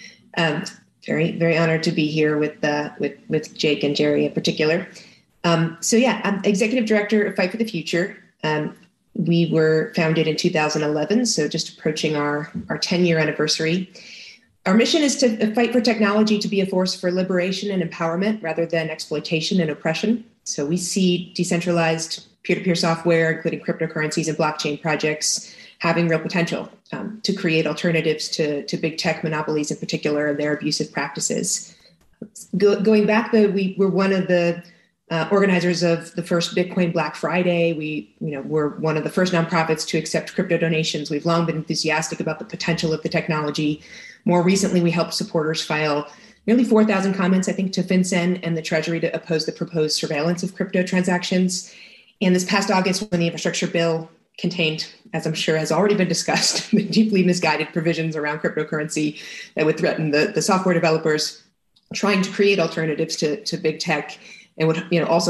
Very, very honored to be here with Jake and Jerry in particular. I'm executive director of Fight for the Future. We were founded in 2011, so just approaching our 10-year anniversary. Our mission is to fight for technology to be a force for liberation and empowerment rather than exploitation and oppression. So we see decentralized peer-to-peer software, including cryptocurrencies and blockchain projects, having real potential to create alternatives to big tech monopolies in particular and their abusive practices. Going back, though, we were one of the organizers of the first Bitcoin Black Friday. We're one of the first nonprofits to accept crypto donations. We've long been enthusiastic about the potential of the technology. More recently, we helped supporters file nearly 4,000 comments, I think, to FinCEN and the Treasury to oppose the proposed surveillance of crypto transactions. And this past August, when the infrastructure bill contained, as I'm sure has already been discussed, the deeply misguided provisions around cryptocurrency that would threaten the software developers trying to create alternatives to big tech, and would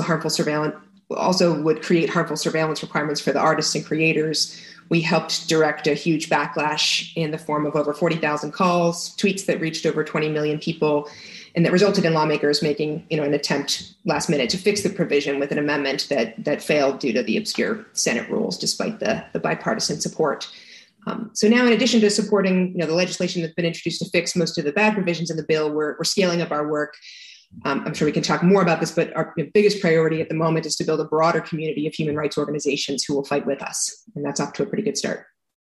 would create harmful surveillance requirements for the artists and creators. We helped direct a huge backlash in the form of over 40,000 calls, tweets that reached over 20 million people, and that resulted in lawmakers making an attempt last minute to fix the provision with an amendment that failed due to the obscure Senate rules, despite the bipartisan support. So now, in addition to supporting the legislation that's been introduced to fix most of the bad provisions in the bill, we're scaling up our work. I'm sure we can talk more about this, but our biggest priority at the moment is to build a broader community of human rights organizations who will fight with us. And that's off to a pretty good start.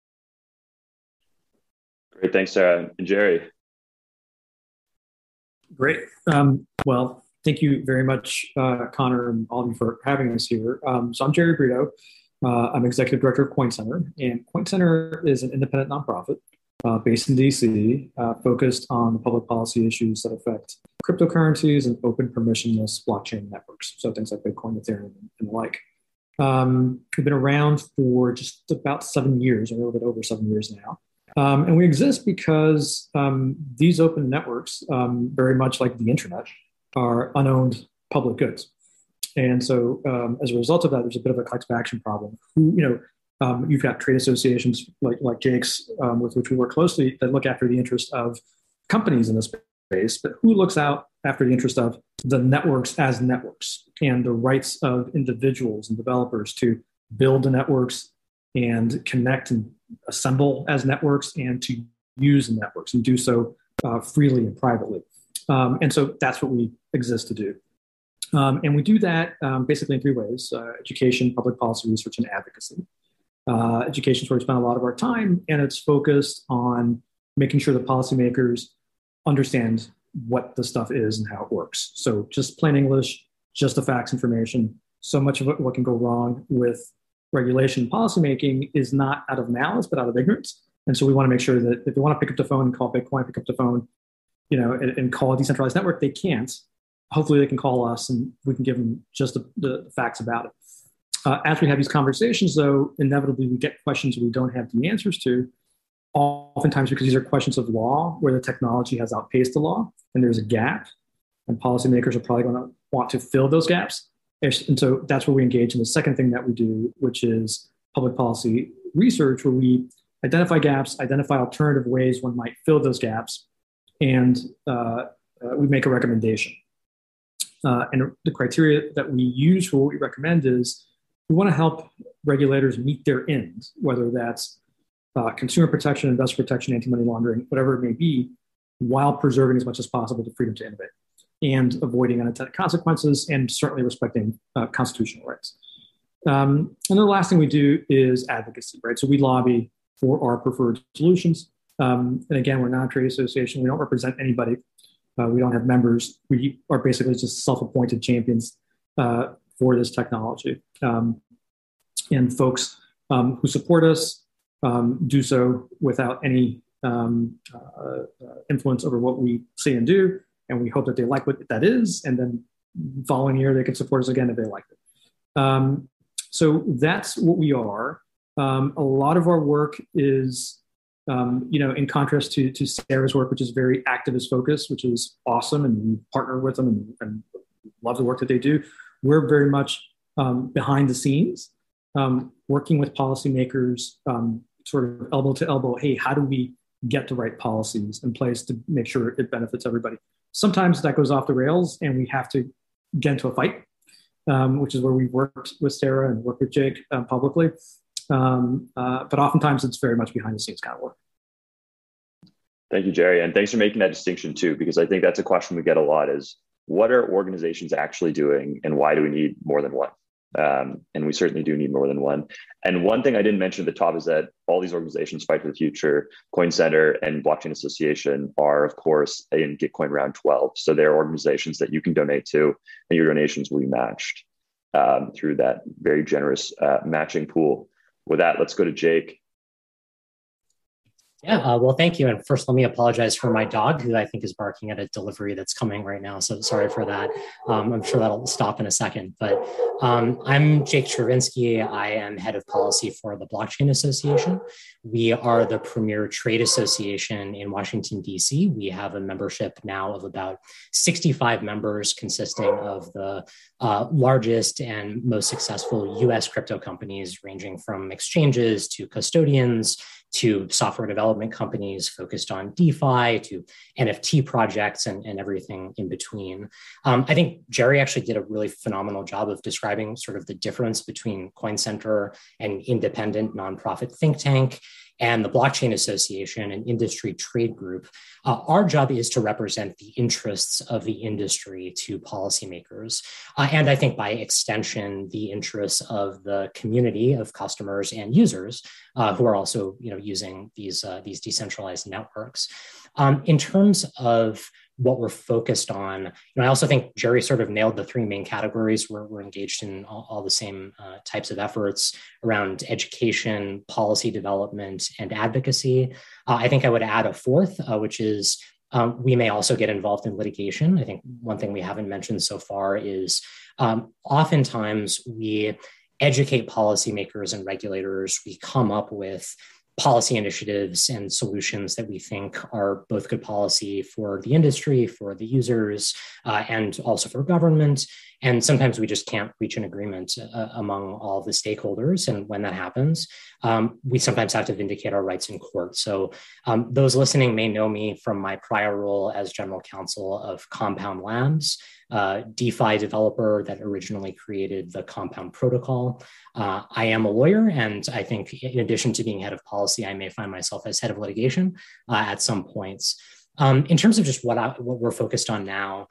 Great. Thanks, Sarah. And Jerry. Great. Well, thank you very much, Connor, and all of you for having us here. So I'm Jerry Brito. I'm executive director of Coin Center, and Coin Center is an independent nonprofit based in DC, focused on the public policy issues that affect cryptocurrencies and open permissionless blockchain networks. So things like Bitcoin, Ethereum, and the like. We've been around for just about 7 years, a little bit over 7 years now. And we exist because these open networks, very much like the internet, are unowned public goods. And so as a result of that, there's a bit of a collective action problem. You've got trade associations like Jake's, with which we work closely, that look after the interest of companies in this space, but who looks out after the interest of the networks as networks and the rights of individuals and developers to build the networks and connect and assemble as networks and to use the networks and do so freely and privately. And so that's what we exist to do. And we do that basically in 3 ways: education, public policy research, and advocacy. Education is where we spend a lot of our time, and it's focused on making sure that policymakers understand what the stuff is and how it works. So just plain English, just the facts information. So much of what can go wrong with regulation and policymaking is not out of malice, but out of ignorance. And so we want to make sure that if they want to pick up the phone and call Bitcoin, pick up the phone, and call a decentralized network, they can't. Hopefully they can call us and we can give them just the facts about it. As we have these conversations, though, inevitably we get questions we don't have the answers to, oftentimes because these are questions of law where the technology has outpaced the law and there's a gap, and policymakers are probably going to want to fill those gaps. And so that's where we engage in the second thing that we do, which is public policy research, where we identify gaps, identify alternative ways one might fill those gaps, and we make a recommendation. And the criteria that we use for what we recommend is we want to help regulators meet their ends, whether that's consumer protection, investor protection, anti-money laundering, whatever it may be, while preserving as much as possible the freedom to innovate and avoiding unintended consequences and certainly respecting constitutional rights. And the last thing we do is advocacy, right? So we lobby for our preferred solutions. And again, we're not a trade association. We don't represent anybody. We don't have members. We are basically just self-appointed champions for this technology. And folks who support us do so without any influence over what we say and do. And we hope that they like what that is. And then following year, they can support us again if they like it. So that's what we are. A lot of our work is, in contrast to Sarah's work, which is very activist focused, which is awesome. And we partner with them and love the work that they do. We're very much behind the scenes, working with policymakers, sort of elbow to elbow. Hey, how do we get the right policies in place to make sure it benefits everybody? Sometimes that goes off the rails and we have to get into a fight, which is where we've worked with Sarah and worked with Jake publicly. But oftentimes it's very much behind the scenes kind of work. Thank you, Jerry. And thanks for making that distinction too, because I think that's a question we get a lot is, what are organizations actually doing and why do we need more than one? And we certainly do need more than one. And one thing I didn't mention at the top is that all these organizations, Fight for the Future, Coin Center, and Blockchain Association are, of course, in Gitcoin Round 12. So they're organizations that you can donate to, and your donations will be matched through that very generous matching pool. With that, let's go to Jake. Yeah, well, thank you. And first, let me apologize for my dog, who I think is barking at a delivery that's coming right now. So sorry for that. I'm sure that'll stop in a second. But I'm Jake Chervinsky. I am head of policy for the Blockchain Association. We are the premier trade association in Washington, D.C. We have a membership now of about 65 members, consisting of the largest and most successful U.S. crypto companies, ranging from exchanges to custodians, to software development companies focused on DeFi, to NFT projects, and everything in between. I think Jerry actually did a really phenomenal job of describing sort of the difference between Coin Center, an independent nonprofit think tank, and the Blockchain Association, an industry trade group. Our job is to represent the interests of the industry to policymakers, and I think by extension, the interests of the community of customers and users who are also, using these decentralized networks. In terms of what we're focused on, I also think Jerry sort of nailed the three main categories. We're engaged in all the same types of efforts around education, policy development, and advocacy. I think I would add a fourth, which is we may also get involved in litigation. I think one thing we haven't mentioned so far is oftentimes we educate policymakers and regulators. We come up with policy initiatives and solutions that we think are both good policy for the industry, for the users, and also for government. And sometimes we just can't reach an agreement among all of the stakeholders. And when that happens, we sometimes have to vindicate our rights in court. So those listening may know me from my prior role as general counsel of Compound Labs, DeFi developer that originally created the Compound protocol. I am a lawyer, and I think in addition to being head of policy, I may find myself as head of litigation at some points. In terms of just what we're focused on now,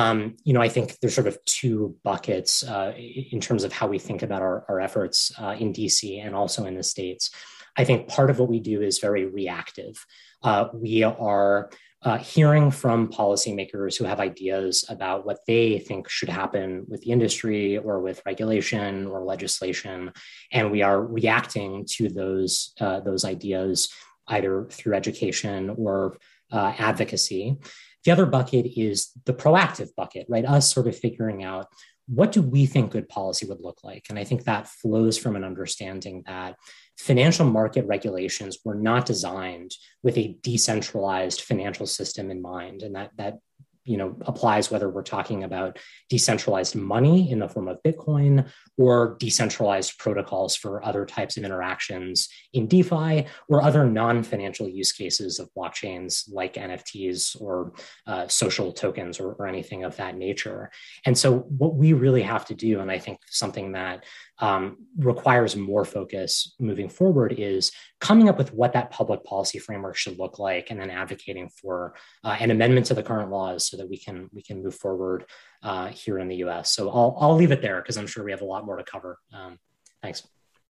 I think there's sort of two buckets in terms of how we think about our efforts in DC and also in the States. I think part of what we do is very reactive. We are hearing from policymakers who have ideas about what they think should happen with the industry or with regulation or legislation, and we are reacting to those ideas either through education or advocacy. The other bucket is the proactive bucket, right? Us sort of figuring out, what do we think good policy would look like? And I think that flows from an understanding that financial market regulations were not designed with a decentralized financial system in mind. And that applies whether we're talking about decentralized money in the form of Bitcoin or decentralized protocols for other types of interactions in DeFi or other non-financial use cases of blockchains like NFTs or social tokens or anything of that nature. And so what we really have to do, and I think something that requires more focus moving forward, is coming up with what that public policy framework should look like, and then advocating for an amendment to the current laws so that we can move forward here in the U.S. So I'll leave it there because I'm sure we have a lot more to cover. Thanks.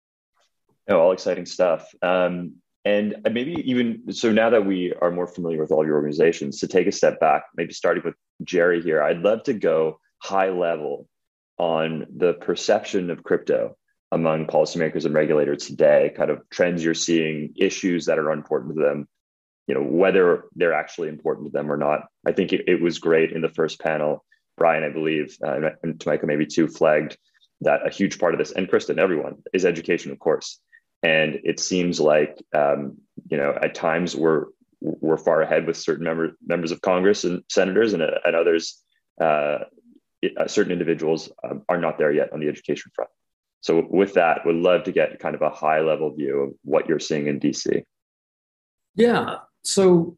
All exciting stuff. And maybe even so, now that we are more familiar with all your organizations, to take a step back, maybe starting with Jerry here, I'd love to go high level on the perception of crypto among policymakers and regulators today, kind of trends you're seeing, issues that are important to them, whether they're actually important to them or not. I think it was great in the first panel. Brian, I believe, and Tamika maybe too, flagged that a huge part of this, and Kristen, everyone, is education, of course. And it seems like, at times we're far ahead with certain members of Congress and senators, and others, certain individuals are not there yet on the education front. So with that, would love to get kind of a high level view of what you're seeing in DC. Yeah. So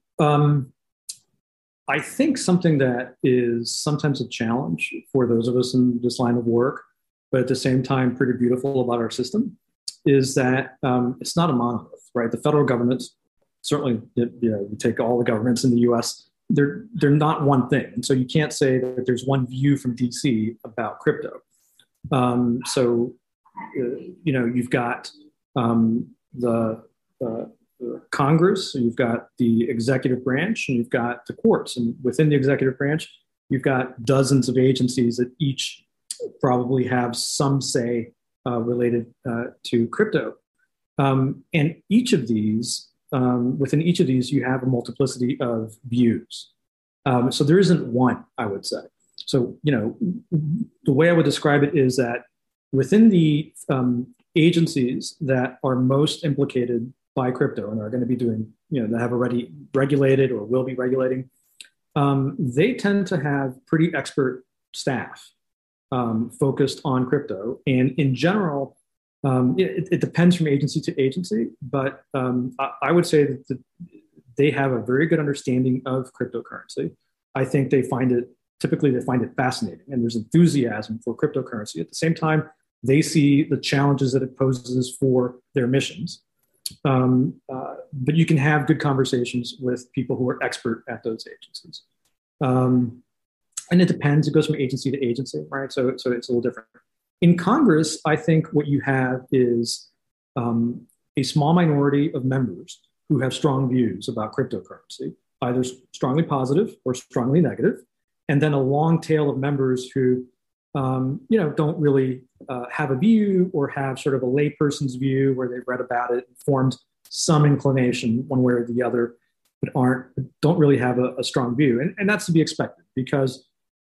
I think something that is sometimes a challenge for those of us in this line of work, but at the same time pretty beautiful about our system, is that it's not a monolith, right? The federal government, certainly, you take all the governments in the U.S., they're not one thing. And so you can't say that there's one view from DC about crypto. You've got the Congress, and you've got the executive branch, and you've got the courts. And within the executive branch, you've got dozens of agencies that each probably have some say related to crypto. And each of these, within each of these, you have a multiplicity of views. So there isn't one, I would say. So, the way I would describe it is that within the agencies that are most implicated by crypto and are going to be doing, that have already regulated or will be regulating, they tend to have pretty expert staff focused on crypto. And in general, it depends from agency to agency, but I would say that they have a very good understanding of cryptocurrency. I think typically they find it fascinating, and there's enthusiasm for cryptocurrency. At the same time, they see the challenges that it poses for their missions. But you can have good conversations with people who are expert at those agencies. And it depends, it goes from agency to agency, right? So it's a little different. In Congress, I think what you have is a small minority of members who have strong views about cryptocurrency, either strongly positive or strongly negative, and then a long tail of members who don't really have a view or have sort of a layperson's view where they've read about it and formed some inclination one way or the other, but don't really have a strong view. And that's to be expected because,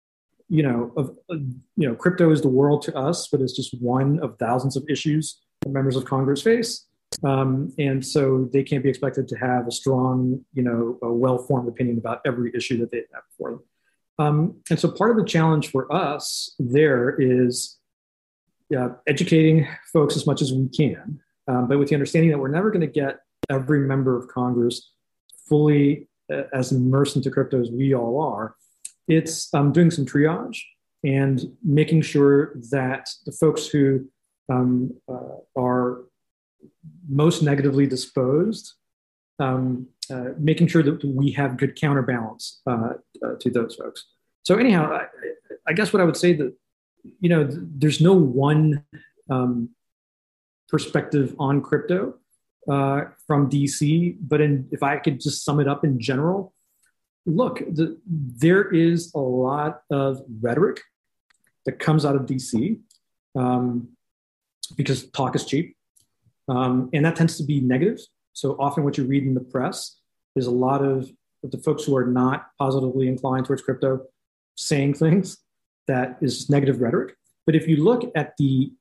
crypto is the world to us, but it's just one of thousands of issues that members of Congress face. And so they can't be expected to have a strong, a well-formed opinion about every issue that they have before them. And so part of the challenge for us there is educating folks as much as we can, but with the understanding that we're never going to get every member of Congress fully as immersed into crypto as we all are. It's doing some triage and making sure that the folks who are most negatively disposed, making sure that we have good counterbalance to those folks. So anyhow, I guess what I would say that, there's no one perspective on crypto from DC, but if I could just sum it up in general, look, there is a lot of rhetoric that comes out of DC because talk is cheap. And that tends to be negative. So often what you read in the press is a lot of the folks who are not positively inclined towards crypto saying things that is negative rhetoric. But if you look at the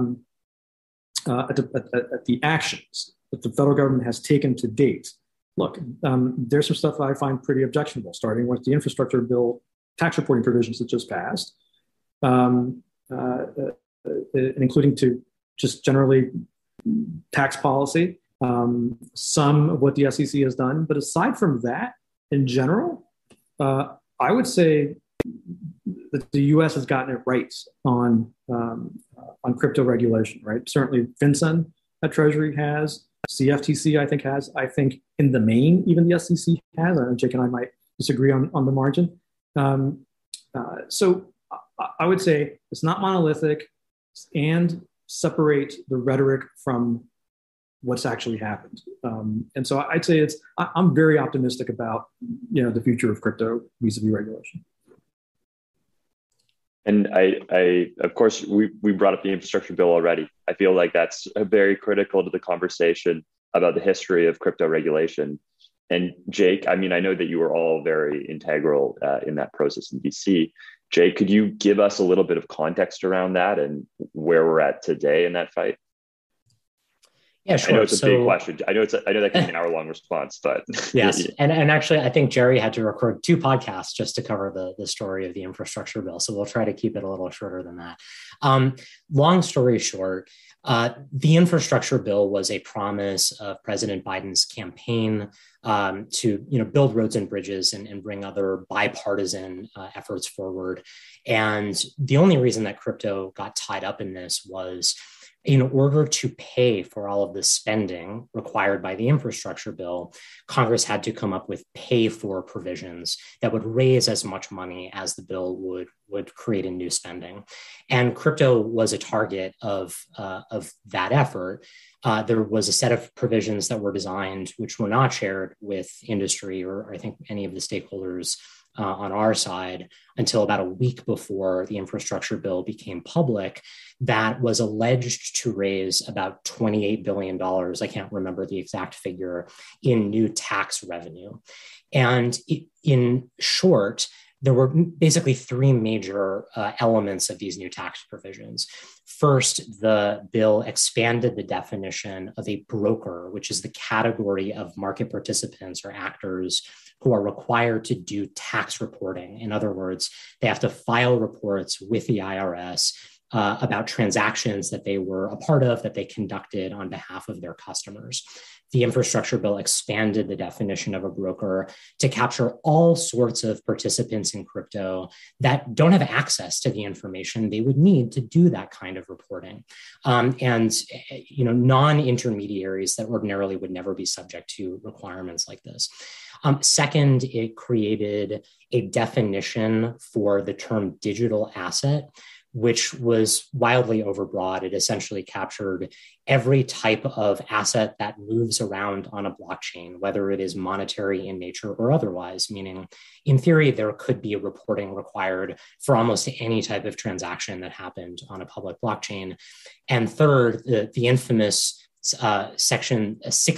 actions that the federal government has taken to date, look, there's some stuff I find pretty objectionable, starting with the infrastructure bill tax reporting provisions that just passed, including to just generally tax policy, some of what the SEC has done. But aside from that, in general, I would say that the U.S. has gotten it right on crypto regulation, right? Certainly FinCEN at Treasury has, CFTC I think has, I think in the main, even the SEC has. I know Jake and I might disagree on the margin. So I would say it's not monolithic and separate the rhetoric from what's actually happened. And so I'd say I'm very optimistic about, the future of crypto vis-a-vis regulation. And I of course, we brought up the infrastructure bill already. I feel like that's very critical to the conversation about the history of crypto regulation. And Jake, I know that you were all very integral in that process in DC. Jake, could you give us a little bit of context around that and where we're at today in that fight? Yeah, sure. I know it's a big question. I know that can be an hour-long response, but yes. And actually, I think Jerry had to record 2 podcasts just to cover the story of the infrastructure bill. So we'll try to keep it a little shorter than that. Long story short, the infrastructure bill was a promise of President Biden's campaign to build roads and bridges and bring other bipartisan efforts forward. And the only reason that crypto got tied up in this was in order to pay for all of the spending required by the infrastructure bill, Congress had to come up with pay for provisions that would raise as much money as the bill would create in new spending. And crypto was a target of that effort. There was a set of provisions that were designed, which were not shared with industry or I think any of the stakeholders on our side until about a week before the infrastructure bill became public, that was alleged to raise about $28 billion. I can't remember the exact figure in new tax revenue. And in short, there were basically three major elements of these new tax provisions. First, the bill expanded the definition of a broker, which is the category of market participants or actors who are required to do tax reporting. In other words, they have to file reports with the IRS about transactions that they were a part of, that they conducted on behalf of their customers. The infrastructure bill expanded the definition of a broker to capture all sorts of participants in crypto that don't have access to the information they would need to do that kind of reporting. And non-intermediaries that ordinarily would never be subject to requirements like this. Second, it created a definition for the term digital asset, which was wildly overbroad. It essentially captured every type of asset that moves around on a blockchain, whether it is monetary in nature or otherwise, meaning in theory, there could be a reporting required for almost any type of transaction that happened on a public blockchain. And third, the infamous section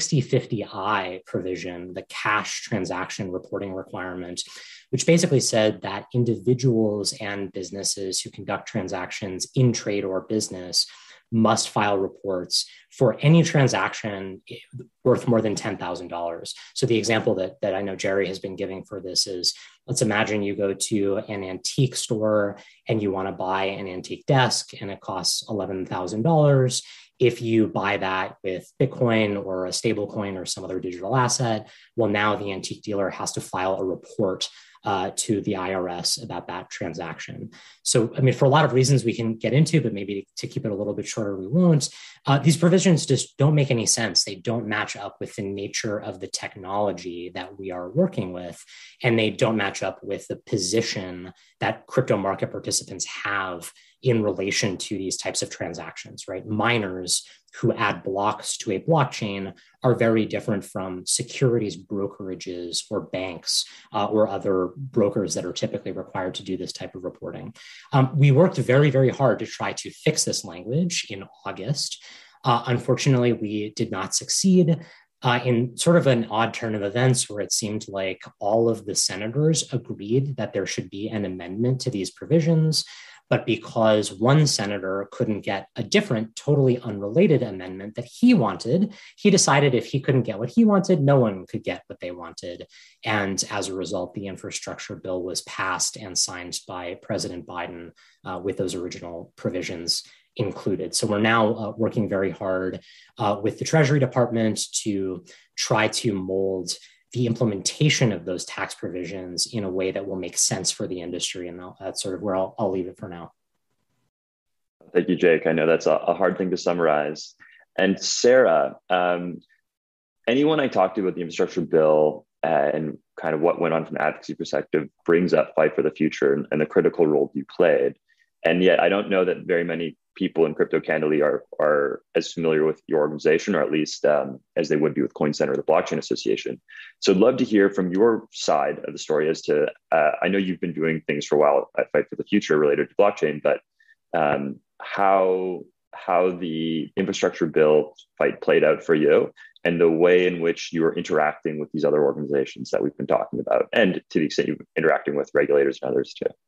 6050I provision, the cash transaction reporting requirement, which basically said that individuals and businesses who conduct transactions in trade or business must file reports for any transaction worth more than $10,000. So the example that I know Jerry has been giving for this is, let's imagine you go to an antique store and you want to buy an antique desk and it costs $11,000. If you buy that with Bitcoin or a stable coin or some other digital asset, well, now the antique dealer has to file a report to the IRS about that transaction. So, I mean, for a lot of reasons we can get into, but maybe to keep it a little bit shorter, we won't. These provisions just don't make any sense. They don't match up with the nature of the technology that we are working with, and they don't match up with the position that crypto market participants have in relation to these types of transactions, right? Miners who add blocks to a blockchain are very different from securities brokerages or banks or other brokers that are typically required to do this type of reporting. We worked very, very hard to try to fix this language in August. Unfortunately, we did not succeed. In sort of an odd turn of events where it seemed like all of the senators agreed that there should be an amendment to these provisions. But because one senator couldn't get a different, totally unrelated amendment that he wanted, he decided if he couldn't get what he wanted, no one could get what they wanted. And as a result, the infrastructure bill was passed and signed by President Biden with those original provisions included. So we're now working very hard with the Treasury Department to try to mold the implementation of those tax provisions in a way that will make sense for the industry. And that's sort of where I'll leave it for now. Thank you, Jake. I know that's a hard thing to summarize. And Sarah, anyone I talked to about the infrastructure bill and kind of what went on from an advocacy perspective brings up Fight for the Future and the critical role you played. And yet I don't know that very many people in crypto candidly are as familiar with your organization, or at least as they would be with Coin Center or the Blockchain Association. So I'd love to hear from your side of the story as to, I know you've been doing things for a while at Fight for the Future related to blockchain, but how the infrastructure bill fight played out for you and the way in which you are interacting with these other organizations that we've been talking about, and to the extent you're interacting with regulators and others too.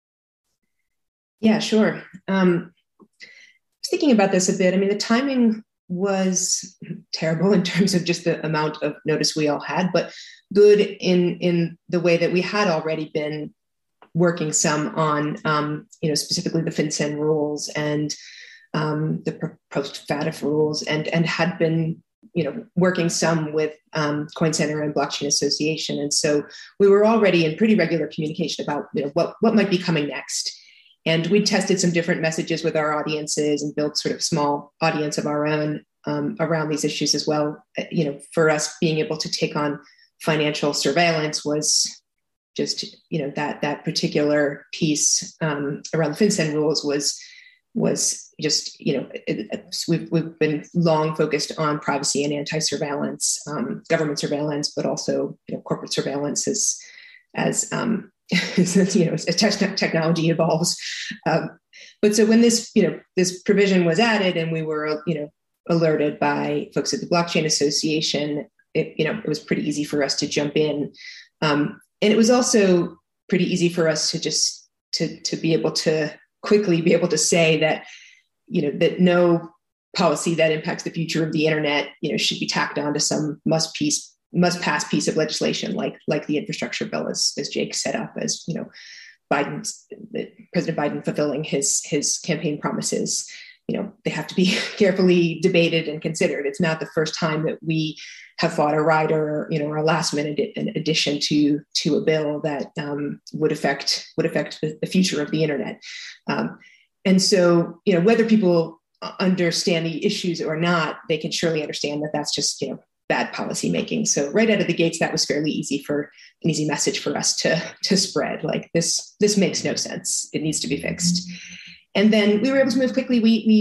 Yeah, sure. I was thinking about this a bit. I mean, the timing was terrible in terms of just the amount of notice we all had, but good in the way that we had already been working some on, specifically the FinCEN rules and the proposed FATF rules, and had been, working some with Coin Center and Blockchain Association. And so we were already in pretty regular communication about, what might be coming next. And we tested some different messages with our audiences and built sort of small audience of our own around these issues as well. For us, being able to take on financial surveillance was just, that particular piece around the FinCEN rules was just, we've been long focused on privacy and anti-surveillance, government surveillance, but also corporate surveillance as technology evolves. But so when this provision was added and we were, alerted by folks at the Blockchain Association, it was pretty easy for us to jump in. And it was also pretty easy for us to just to be able to quickly be able to say that, that no policy that impacts the future of the internet, should be tacked on to some must-pass piece of legislation like the infrastructure bill, as Jake set up as, President Biden fulfilling his campaign promises. They have to be carefully debated and considered. It's not the first time that we have fought a ride or a last minute addition to a bill that would affect the future of the internet. And so, whether people understand the issues or not, they can surely understand that that's just, bad policy making. So right out of the gates, that was fairly an easy message for us to spread. Like this makes no sense. It needs to be fixed. And then we were able to move quickly. We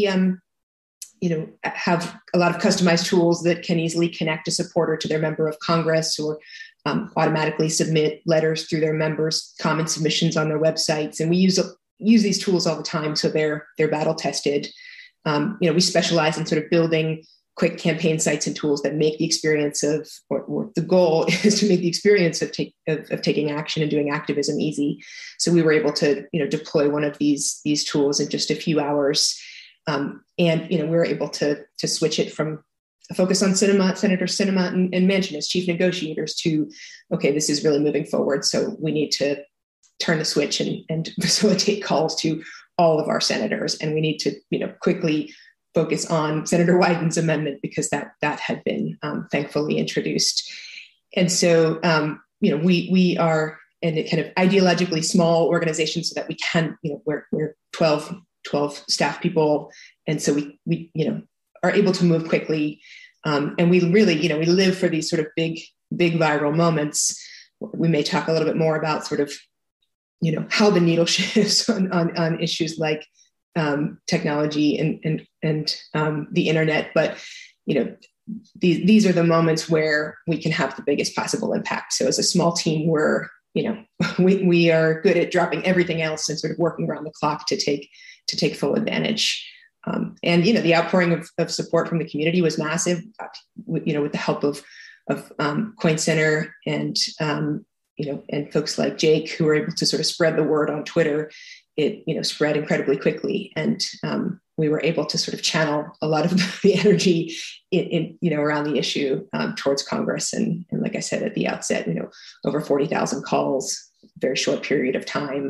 have a lot of customized tools that can easily connect a supporter to their member of Congress or automatically submit letters through their members' comment submissions on their websites. And we use these tools all the time, so they're battle tested. We specialize in sort of building quick campaign sites and tools that make the experience of, or the goal is to make the experience of taking action and doing activism easy. So we were able to, deploy one of these tools in just a few hours. And, we were able to switch it from a focus on Senator Sinema and Manchin as chief negotiators to, okay, this is really moving forward. So we need to turn the switch and facilitate calls to all of our senators. And we need to, quickly focus on Senator Wyden's amendment because that had been thankfully introduced. And so, we are in a kind of ideologically small organization so that we can, we're 12 staff people. And so we are able to move quickly. And we really, we live for these sort of big viral moments. We may talk a little bit more about sort of, how the needle shifts on issues like technology and the internet. But, these are the moments where we can have the biggest possible impact. So as a small team, we are good at dropping everything else and sort of working around the clock to take full advantage. And, the outpouring of support from the community was massive, with the help of Coin Center and folks like Jake, who were able to sort of spread the word on Twitter. It, spread incredibly quickly. And we were able to sort of channel a lot of the energy in around the issue towards Congress. And like I said at the outset, over 40,000 calls, very short period of time.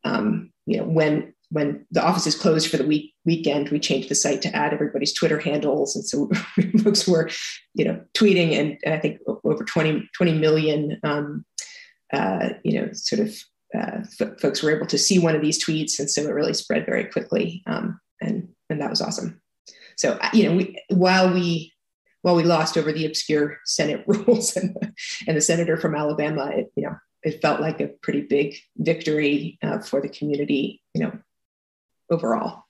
When the office is closed for the weekend, we changed the site to add everybody's Twitter handles. And so folks were, tweeting, and I think over 20 million, folks were able to see one of these tweets. And so it really spread very quickly. And that was awesome. So, while we lost over the obscure Senate rules and the senator from Alabama, it felt like a pretty big victory for the community, overall.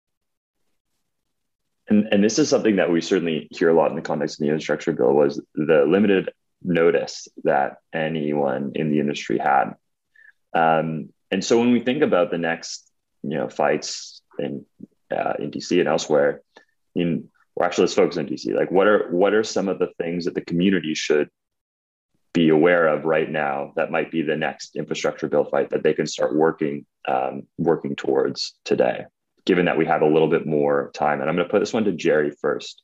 And this is something that we certainly hear a lot in the context of the infrastructure bill, was the limited notice that anyone in the industry had. And so when we think about the next, fights in DC and elsewhere, actually let's focus on DC. Like, what are some of the things that the community should be aware of right now that might be the next infrastructure bill fight that they can start working towards today, given that we have a little bit more time? And I'm going to put this one to Jerry first.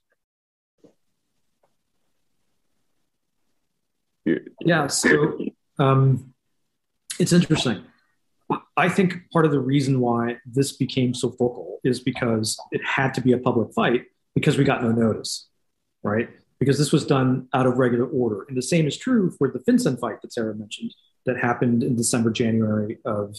Yeah, so it's interesting. I think part of the reason why this became so vocal is because it had to be a public fight because we got no notice, right? Because this was done out of regular order. And the same is true for the FinCEN fight that Sarah mentioned that happened in December, January of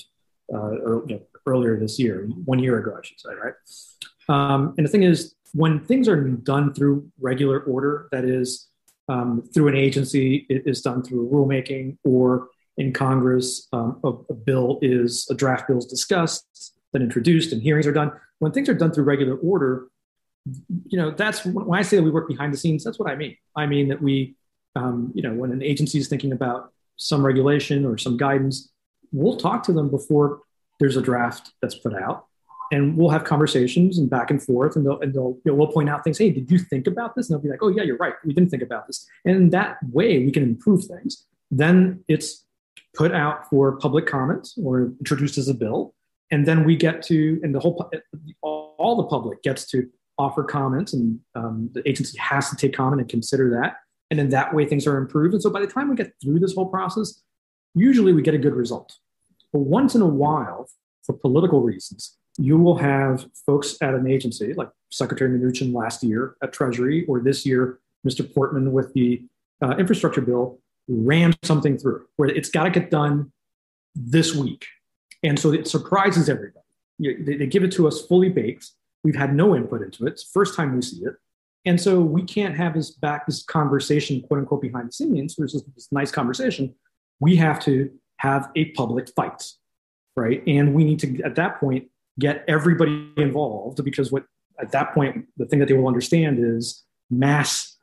earlier this year, 1 year ago, I should say, right? And the thing is, when things are done through regular order, that is through an agency, it is done through rulemaking, or in Congress, a draft bill is discussed, then introduced, and hearings are done. When things are done through regular order, that's when I say that we work behind the scenes, that's what I mean. I mean that we, when an agency is thinking about some regulation or some guidance, we'll talk to them before there's a draft that's put out, and we'll have conversations and back and forth, and we'll point out things. Hey, did you think about this? And they'll be like, oh yeah, you're right. We didn't think about this. And that way we can improve things. Then it's put out for public comment or introduced as a bill. And then we get to, and all the public gets to offer comments, and the agency has to take comment and consider that. And then that way things are improved. And so by the time we get through this whole process, usually we get a good result. But once in a while, for political reasons, you will have folks at an agency, like Secretary Mnuchin last year at Treasury, or this year, Mr. Portman with the infrastructure bill, ram something through where it's got to get done this week. And so it surprises everybody. They give it to us fully baked. We've had no input into it. It's the first time we see it. And so we can't have this conversation, quote unquote, behind the scenes, which is this nice conversation. We have to have a public fight, right? And we need to, at that point, get everybody involved, because at that point, the thing that they will understand is mass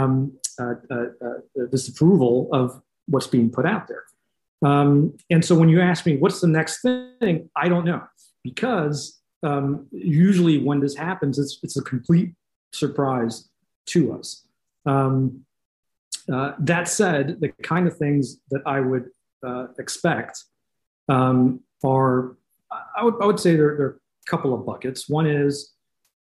disapproval of what's being put out there. And so when you ask me, what's the next thing? I don't know, because usually when this happens, it's a complete surprise to us. That said, the kind of things that I would expect are, I would say there are a couple of buckets. One is,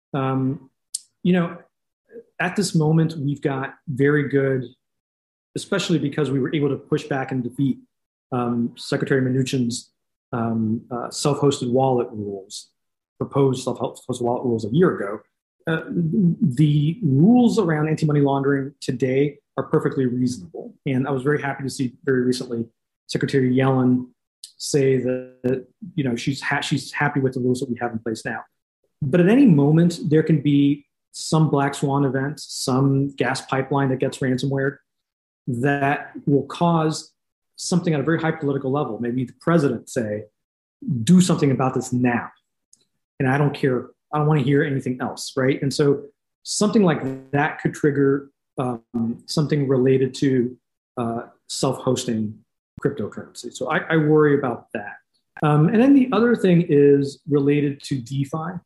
at this moment, we've got very good, especially because we were able to push back and defeat Secretary Mnuchin's self-hosted wallet rules, proposed self-hosted wallet rules a year ago. The rules around anti-money laundering today are perfectly reasonable. And I was very happy to see very recently Secretary Yellen say that she's happy with the rules that we have in place now. But at any moment, there can be some black swan event, some gas pipeline that gets ransomware that will cause something at a very high political level. Maybe the president say, do something about this now. And I don't care. I don't want to hear anything else, right? And so something like that could trigger something related to self-hosting cryptocurrency. So I worry about that. And then the other thing is related to DeFi.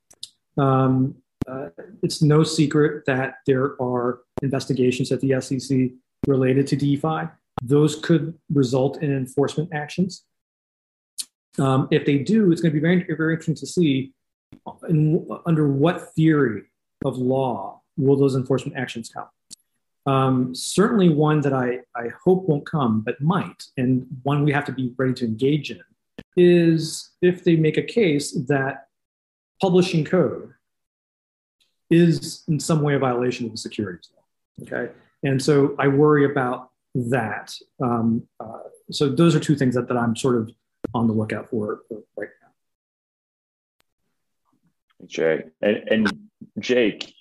It's no secret that there are investigations at the SEC related to DeFi. Those could result in enforcement actions. If they do, it's going to be very, very interesting to see under what theory of law will those enforcement actions come. Certainly one that I hope won't come, but might, and one we have to be ready to engage in, is if they make a case that publishing code is in some way a violation of the securities law, okay? And so I worry about that. So those are two things that I'm sort of on the lookout for right now. Jay. And Jake,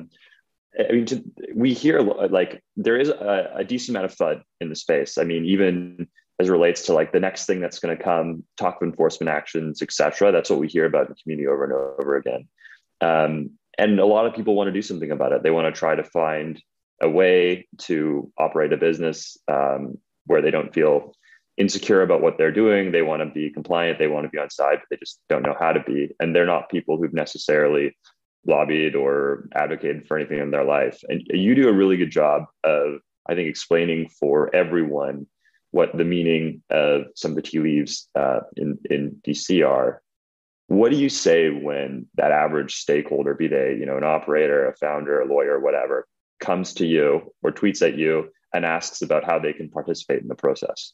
we hear like there is a decent amount of FUD in the space. I mean, even as it relates to like the next thing that's going to come, talk of enforcement actions, et cetera. That's what we hear about in the community over and over again. And a lot of people want to do something about it. They want to try to find a way to operate a business where they don't feel insecure about what they're doing. They want to be compliant. They want to be on side, but they just don't know how to be. And they're not people who've necessarily lobbied or advocated for anything in their life. And you do a really good job of, I think, explaining for everyone what the meaning of some of the tea leaves in DC are. What do you say when that average stakeholder, be they, an operator, a founder, a lawyer, whatever, comes to you or tweets at you and asks about how they can participate in the process?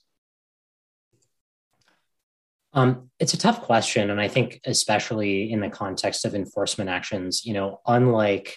It's a tough question. And I think especially in the context of enforcement actions, unlike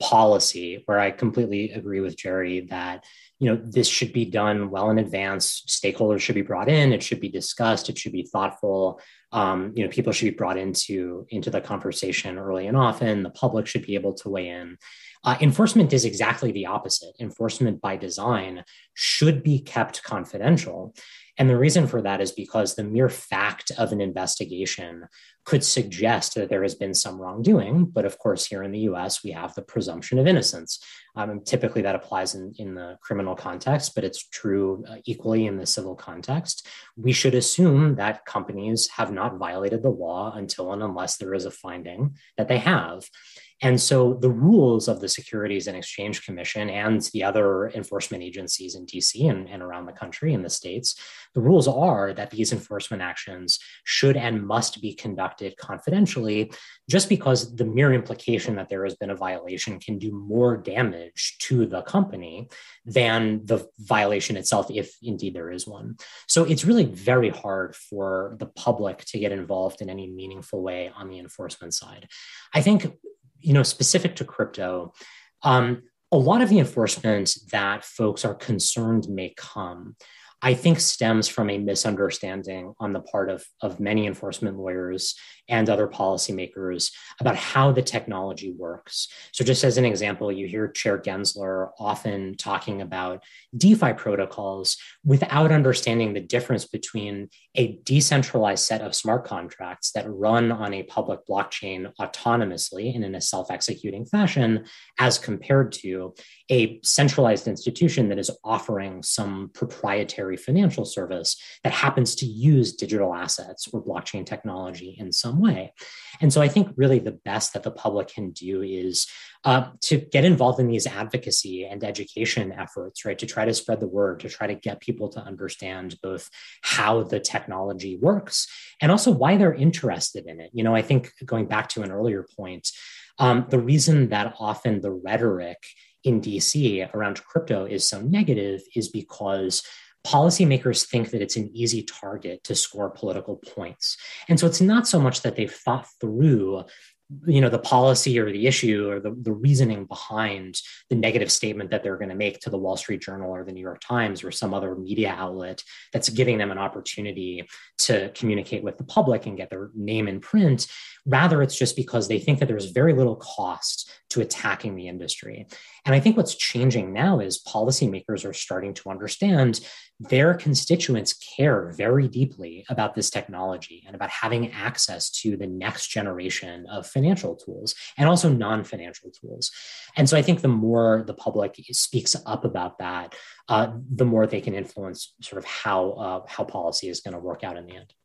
policy, where I completely agree with Jerry that this should be done well in advance. Stakeholders should be brought in. It should be discussed. It should be thoughtful. People should be brought into the conversation early and often. The public should be able to weigh in. Enforcement is exactly the opposite. Enforcement by design should be kept confidential. And the reason for that is because the mere fact of an investigation could suggest that there has been some wrongdoing. But of course, here in the US, we have the presumption of innocence. Typically, that applies in the criminal context, but it's true equally in the civil context. We should assume that companies have not violated the law until and unless there is a finding that they have. And so the rules of the Securities and Exchange Commission and the other enforcement agencies in DC and around the country in the states, the rules are that these enforcement actions should and must be conducted confidentially, just because the mere implication that there has been a violation can do more damage to the company than the violation itself, if indeed there is one. So it's really very hard for the public to get involved in any meaningful way on the enforcement side. I think, specific to crypto, a lot of the enforcement that folks are concerned may come, I think, stems from a misunderstanding on the part of many enforcement lawyers and other policymakers about how the technology works. So just as an example, you hear Chair Gensler often talking about DeFi protocols without understanding the difference between a decentralized set of smart contracts that run on a public blockchain autonomously and in a self-executing fashion, as compared to a centralized institution that is offering some proprietary financial service that happens to use digital assets or blockchain technology in some way. And so I think really the best that the public can do is to get involved in these advocacy and education efforts, right? To try to spread the word, to try to get people to understand both how the technology works and also why they're interested in it. I think going back to an earlier point, the reason that often the rhetoric in DC around crypto is so negative is because policymakers think that it's an easy target to score political points. And so it's not so much that they've thought through the policy or the issue or the reasoning behind the negative statement that they're going to make to the Wall Street Journal or the New York Times or some other media outlet that's giving them an opportunity to communicate with the public and get their name in print. Rather, it's just because they think that there's very little cost to attacking the industry. And I think what's changing now is policymakers are starting to understand their constituents care very deeply about this technology and about having access to the next generation of financial tools and also non-financial tools. And so I think the more the public speaks up about that, the more they can influence sort of how policy is going to work out in the end.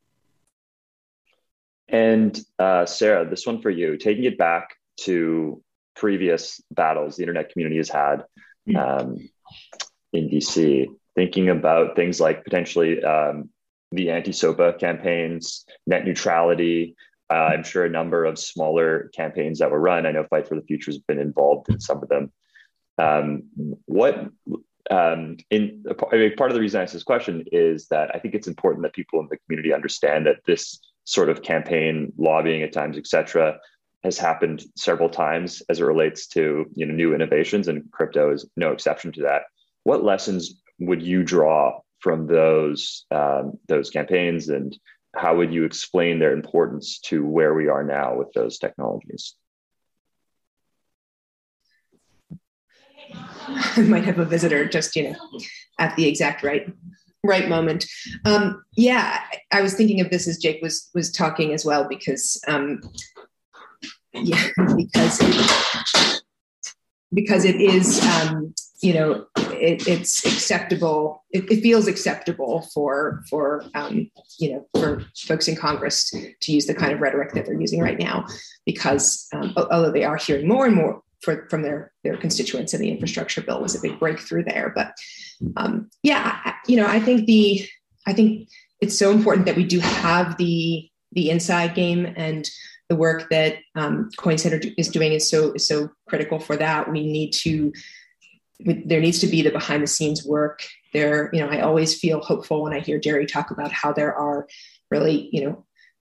And Sarah, this one for you, taking it back to previous battles the internet community has had in DC, thinking about things like potentially the anti-SOPA campaigns, net neutrality. I'm sure a number of smaller campaigns that were run. I know Fight for the Future has been involved in some of them. Part of the reason I ask this question is that I think it's important that people in the community understand that this sort of campaign, lobbying at times, et cetera, has happened several times as it relates to new innovations, and crypto is no exception to that. What lessons would you draw from those campaigns, and how would you explain their importance to where we are now with those technologies? I might have a visitor just at the exact right moment. I was thinking of this as Jake was talking as well, because because it is it's acceptable. It feels acceptable for folks in Congress to use the kind of rhetoric that they're using right now, because although they are hearing more and more from their constituents, and the infrastructure bill was a big breakthrough there. But I think it's so important that we do have the inside game, and the work that Coin Center is doing is so critical for that. There needs to be the behind the scenes work there. I always feel hopeful when I hear Jerry talk about how there are really,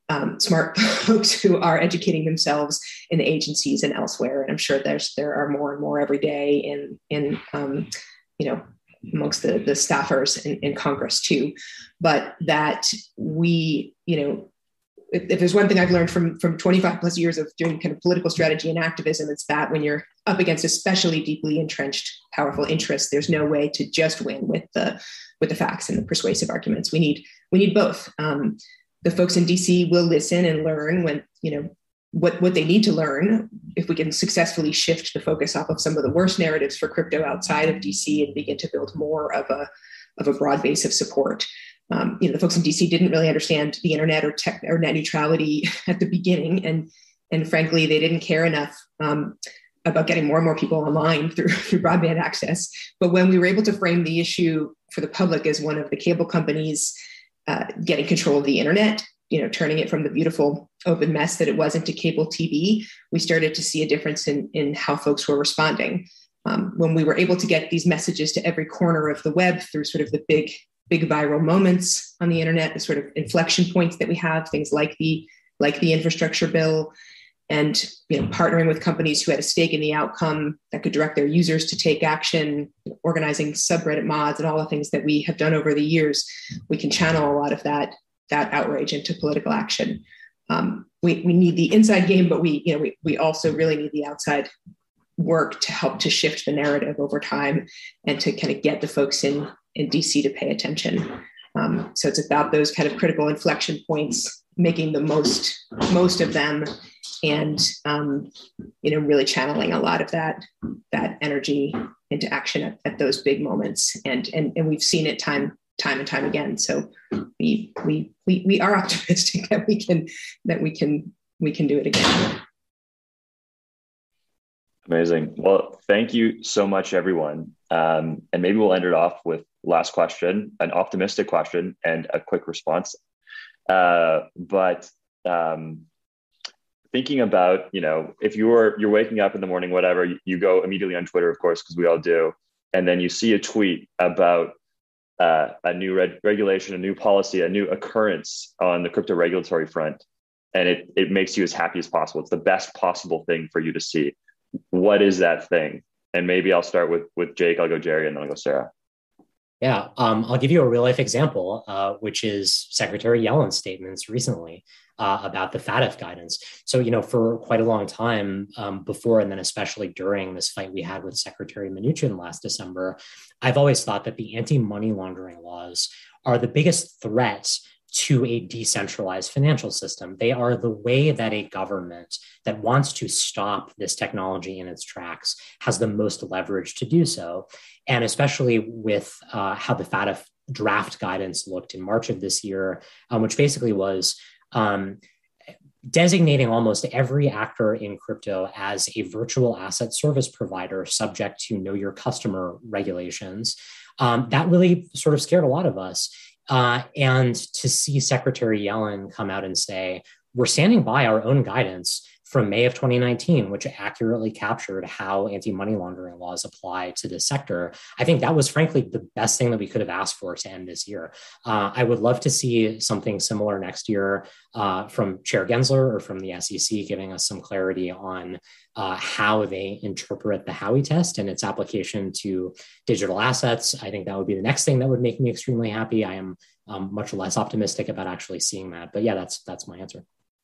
smart folks who are educating themselves in the agencies and elsewhere. And I'm sure there are more and more every day in amongst the staffers in Congress too. But that we, if there's one thing I've learned from 25 plus years of doing kind of political strategy and activism, it's that when you're up against especially deeply entrenched, powerful interests, there's no way to just win with the facts and the persuasive arguments. We need both. The folks in DC will listen and learn when, what they need to learn. If we can successfully shift the focus off of some of the worst narratives for crypto outside of DC and begin to build more of a broad base of support. The folks in DC didn't really understand the internet or net neutrality at the beginning, and frankly, they didn't care enough about getting more and more people online through broadband access. But when we were able to frame the issue for the public as one of the cable companies getting control of the internet, turning it from the beautiful open mess that it was into cable TV, we started to see a difference in how folks were responding. When we were able to get these messages to every corner of the web through sort of the big viral moments on the internet, the sort of inflection points that we have, things like the infrastructure bill, and partnering with companies who had a stake in the outcome that could direct their users to take action, organizing subreddit mods, and all the things that we have done over the years, we can channel a lot of that outrage into political action. We need the inside game, but we also really need the outside work to help to shift the narrative over time and to kind of get the folks in DC to pay attention. So it's about those kind of critical inflection points, making the most of them, and really channeling a lot of that energy into action at those big moments. And we've seen it time and time again. So we are optimistic that we can do it again. Amazing. Well, thank you so much, everyone. And maybe we'll end it off with last question, an optimistic question and a quick response. But thinking about, if you're waking up in the morning, whatever, you go immediately on Twitter, of course, because we all do. And then you see a tweet about a new regulation, a new policy, a new occurrence on the crypto regulatory front. And it makes you as happy as possible. It's the best possible thing for you to see. What is that thing? And maybe I'll start with Jake, I'll go Jerry, and then I'll go Sarah. Yeah, I'll give you a real life example, which is Secretary Yellen's statements recently about the FATF guidance. So, for quite a long time before, and then especially during this fight we had with Secretary Mnuchin last December, I've always thought that the anti-money laundering laws are the biggest threat to a decentralized financial system. They are the way that a government that wants to stop this technology in its tracks has the most leverage to do so. And especially with how the FATF draft guidance looked in March of this year, which basically was designating almost every actor in crypto as a virtual asset service provider subject to know your customer regulations. That really sort of scared a lot of us. And to see Secretary Yellen come out and say, we're standing by our own guidance from May of 2019, which accurately captured how anti-money laundering laws apply to this sector. I think that was frankly the best thing that we could have asked for to end this year. I would love to see something similar next year from Chair Gensler or from the SEC, giving us some clarity on how they interpret the Howey test and its application to digital assets. I think that would be the next thing that would make me extremely happy. I am much less optimistic about actually seeing that. But yeah, that's my answer.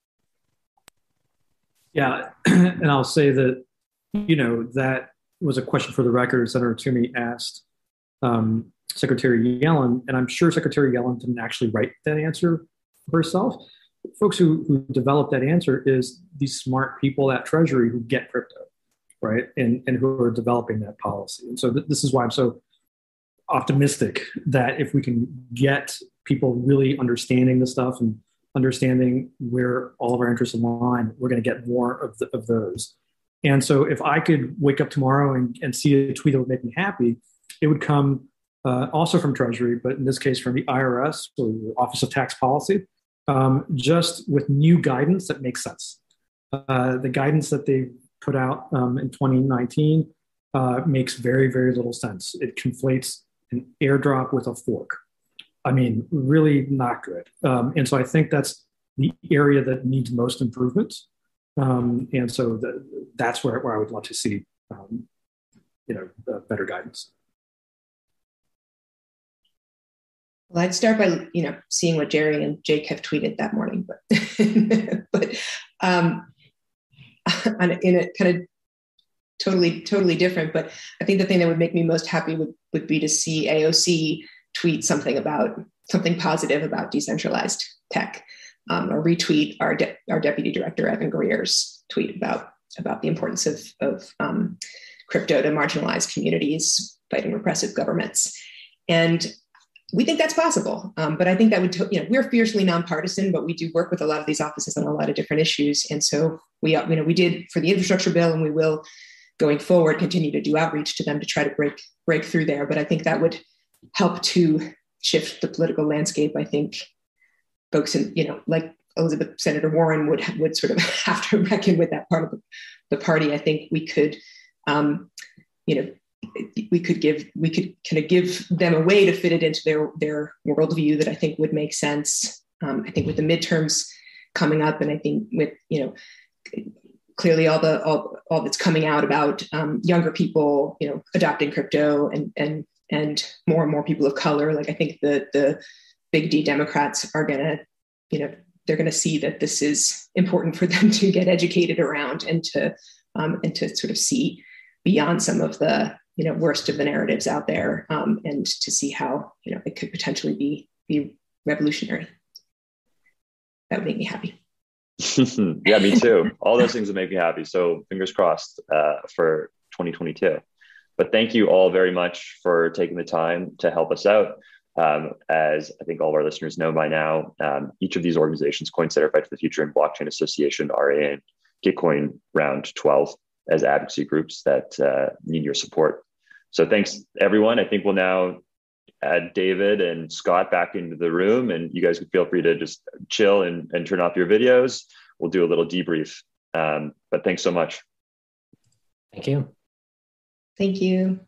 Yeah, and I'll say that, that was a question for the record. Senator Toomey asked Secretary Yellen, and I'm sure Secretary Yellen didn't actually write that answer herself. Folks who developed that answer is these smart people at Treasury who get crypto, right? And who are developing that policy. And so this is why I'm so optimistic that if we can get people really understanding the stuff and understanding where all of our interests align, we're going to get more of those. And so if I could wake up tomorrow and see a tweet that would make me happy, it would come also from Treasury, but in this case from the IRS or the Office of Tax Policy, just with new guidance that makes sense. The guidance that they put out in 2019 makes very, very little sense. It conflates an airdrop with a fork. I mean, really not good. And so I think that's the area that needs most improvement. And so that's where I would want to see, better guidance. Well, I'd start by, seeing what Jerry and Jake have tweeted that morning, but in a kind of totally different. But I think the thing that would make me most happy would be to see AOC tweet something positive about decentralized tech, or retweet our Deputy Director Evan Greer's tweet about the importance of crypto to marginalized communities fighting repressive governments. And we think that's possible, but I think that would, we're fiercely nonpartisan, but we do work with a lot of these offices on a lot of different issues. And so we did for the infrastructure bill, and we will, going forward, continue to do outreach to them to try to break through there. But I think that would help to shift the political landscape. I think folks in, like Senator Warren would sort of have to reckon with that part of the party. I think we could, we could kind of give them a way to fit it into their worldview that I think would make sense. I think with the midterms coming up, and I think with, clearly all that's coming out about younger people, adopting crypto and more and more people of color. Like, I think the big D Democrats are gonna, they're gonna see that this is important for them to get educated around and to sort of see beyond some of the worst of the narratives out there, and to see how it could potentially be revolutionary. That would make me happy. Yeah, me too. All those things would make me happy. So fingers crossed for 2022. But thank you all very much for taking the time to help us out. As I think all of our listeners know by now, each of these organizations, Coin Center, Fight for the Future, and Blockchain Association, are in Gitcoin round 12 as advocacy groups that need your support. So thanks, everyone. I think we'll now add David and Scott back into the room, and you guys can feel free to just chill and turn off your videos. We'll do a little debrief. But thanks so much. Thank you. Thank you.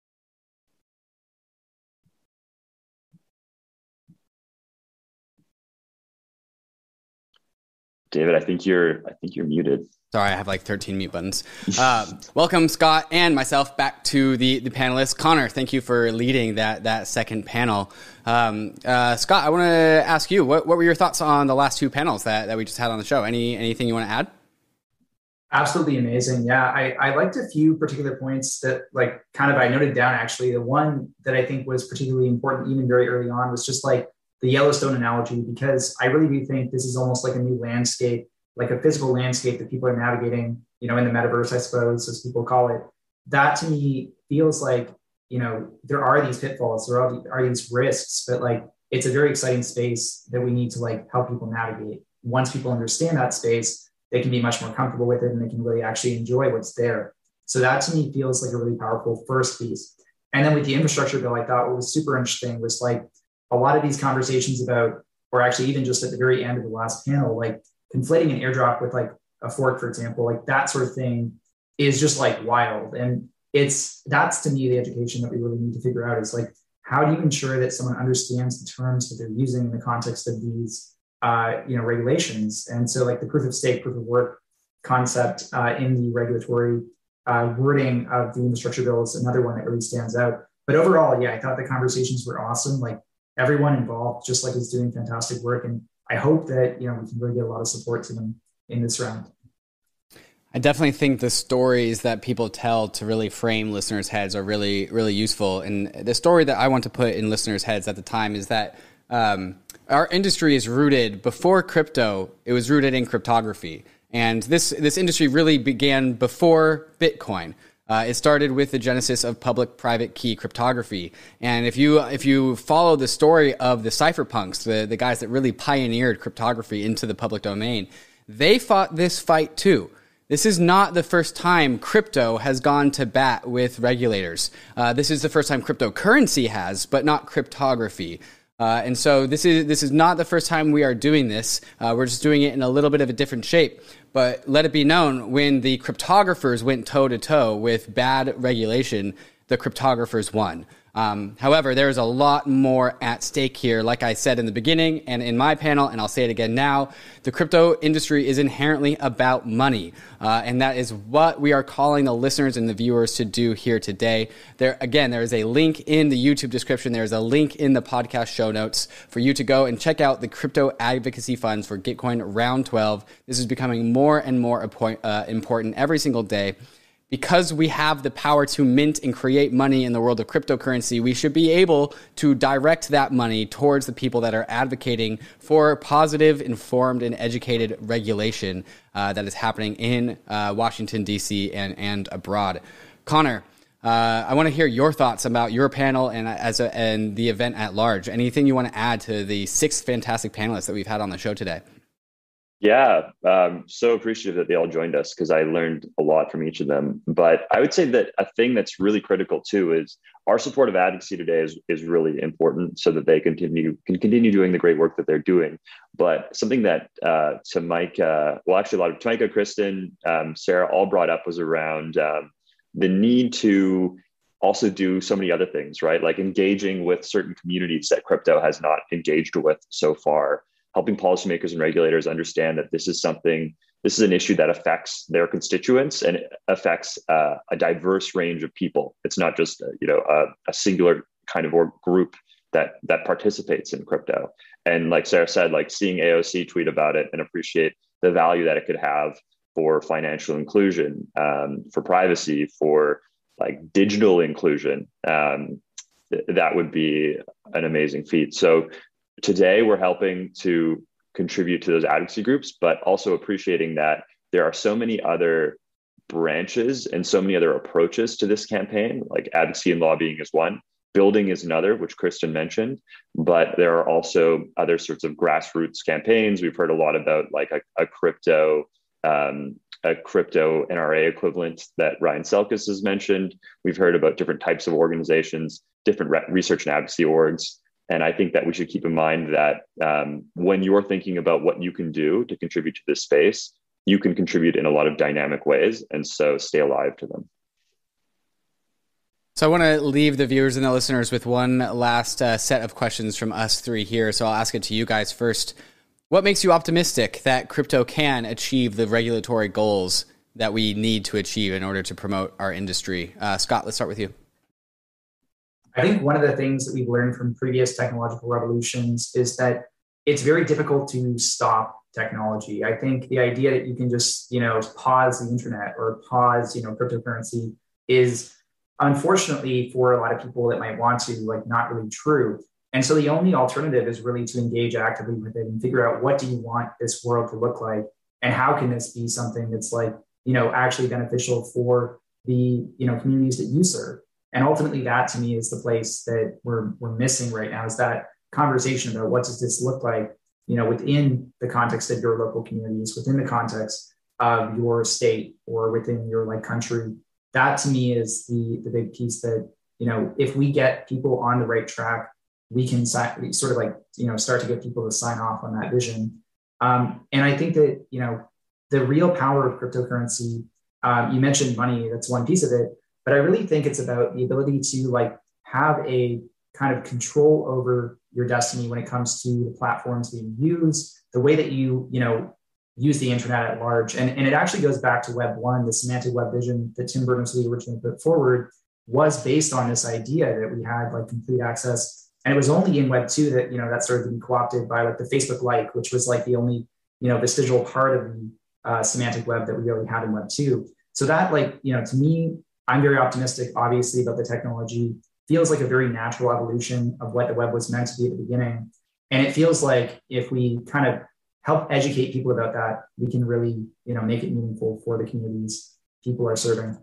David, I think you're muted. Sorry, I have like 13 mute buttons. Welcome, Scott and myself, back to the panelists. Connor, thank you for leading that second panel. Scott, I want to ask you, what were your thoughts on the last two panels that we just had on the show? Anything you want to add? Absolutely amazing. Yeah, I liked a few particular points that I noted down, actually. The one that I think was particularly important even very early on was just like the Yellowstone analogy, because I really do think this is almost like a new landscape, like a physical landscape that people are navigating, in the metaverse, I suppose, as people call it. That to me feels like, there are these pitfalls, there are these risks, but it's a very exciting space that we need to help people navigate. Once people understand that space, they can be much more comfortable with it, and they can really actually enjoy what's there. So that to me feels like a really powerful first piece. And then with the infrastructure bill, I thought what was super interesting was a lot of these conversations about, or actually even just at the very end of the last panel, conflating an airdrop with a fork, for example, that sort of thing is just wild. And that's to me the education that we really need to figure out is how do you ensure that someone understands the terms that they're using in the context of these regulations. And so the proof of stake, proof of work concept in the regulatory wording of the infrastructure bill is another one that really stands out. But overall, yeah, I thought the conversations were awesome. Everyone involved just is doing fantastic work. And I hope that, we can really get a lot of support to them in this round. I definitely think the stories that people tell to really frame listeners' heads are really, really useful. And the story that I want to put in listeners' heads at the time is that our industry is rooted, before crypto, it was rooted in cryptography. And this industry really began before Bitcoin. It started with the genesis of public-private key cryptography. And if you follow the story of the cypherpunks, the guys that really pioneered cryptography into the public domain, they fought this fight too. This is not the first time crypto has gone to bat with regulators. This is the first time cryptocurrency has, but not cryptography. And so this is not the first time we are doing this. We're just doing it in a little bit of a different shape. But let it be known, when the cryptographers went toe-to-toe with bad regulation, the cryptographers won. However, there is a lot more at stake here. Like I said in the beginning and in my panel, and I'll say it again now, the crypto industry is inherently about money. And that is what we are calling the listeners and the viewers to do here today. There is a link in the YouTube description. There's a link in the podcast show notes for you to go and check out the crypto advocacy funds for Gitcoin Round 12. This is becoming more and more important every single day. Because we have the power to mint and create money in the world of cryptocurrency, we should be able to direct that money towards the people that are advocating for positive, informed, and educated regulation that is happening in Washington, D.C. and abroad. Connor, I want to hear your thoughts about your panel and the event at large. Anything you want to add to the 6 fantastic panelists that we've had on the show today? Yeah, so appreciative that they all joined us because I learned a lot from each of them. But I would say that a thing that's really critical too is our support of advocacy today is really important so that they can continue doing the great work that they're doing. But something that Tamika, Kristen, Sarah all brought up was around the need to also do so many other things, right? Like engaging with certain communities that crypto has not engaged with so far. Helping policymakers and regulators understand that this is an issue that affects their constituents and it affects a diverse range of people. It's not just a singular kind of group that participates in crypto. And like Sarah said, like seeing AOC tweet about it and appreciate the value that it could have for financial inclusion, for privacy, for like digital inclusion, that would be an amazing feat. So today, we're helping to contribute to those advocacy groups, but also appreciating that there are so many other branches and so many other approaches to this campaign, like advocacy and lobbying is one, building is another, which Kristen mentioned, but there are also other sorts of grassroots campaigns. We've heard a lot about like a crypto NRA equivalent that Ryan Selkis has mentioned. We've heard about different types of organizations, different research and advocacy orgs. And I think that we should keep in mind that when you're thinking about what you can do to contribute to this space, you can contribute in a lot of dynamic ways. And so stay alive to them. So I want to leave the viewers and the listeners with one last set of questions from us 3 here. So I'll ask it to you guys first. What makes you optimistic that crypto can achieve the regulatory goals that we need to achieve in order to promote our industry? Scott, let's start with you. I think one of the things that we've learned from previous technological revolutions is that it's very difficult to stop technology. I think the idea that you can just, pause the internet or pause, cryptocurrency is unfortunately for a lot of people that might want to, like, not really true. And so the only alternative is really to engage actively with it and figure out, what do you want this world to look like? And how can this be something that's like, actually beneficial for the, communities that you serve? And ultimately, that to me is the place that we're missing right now, is that conversation about what does this look like, within the context of your local communities, within the context of your state or within your country. That to me is the big piece that, if we get people on the right track, we can start to get people to sign off on that vision. And I think that, the real power of cryptocurrency, you mentioned money, that's one piece of it. But I really think it's about the ability to have a kind of control over your destiny when it comes to the platforms that you use, the way that you use the internet at large. And it actually goes back to Web 1, the semantic web vision that Tim Berners-Lee originally put forward was based on this idea that we had complete access. And it was only in Web 2 that, that started to be co-opted by the Facebook which was the only, vestigial part of the semantic web that we really had in Web 2. So that to me, I'm very optimistic, obviously, about the technology. Feels like a very natural evolution of what the web was meant to be at the beginning. And it feels like if we kind of help educate people about that, we can really, make it meaningful for the communities people are serving.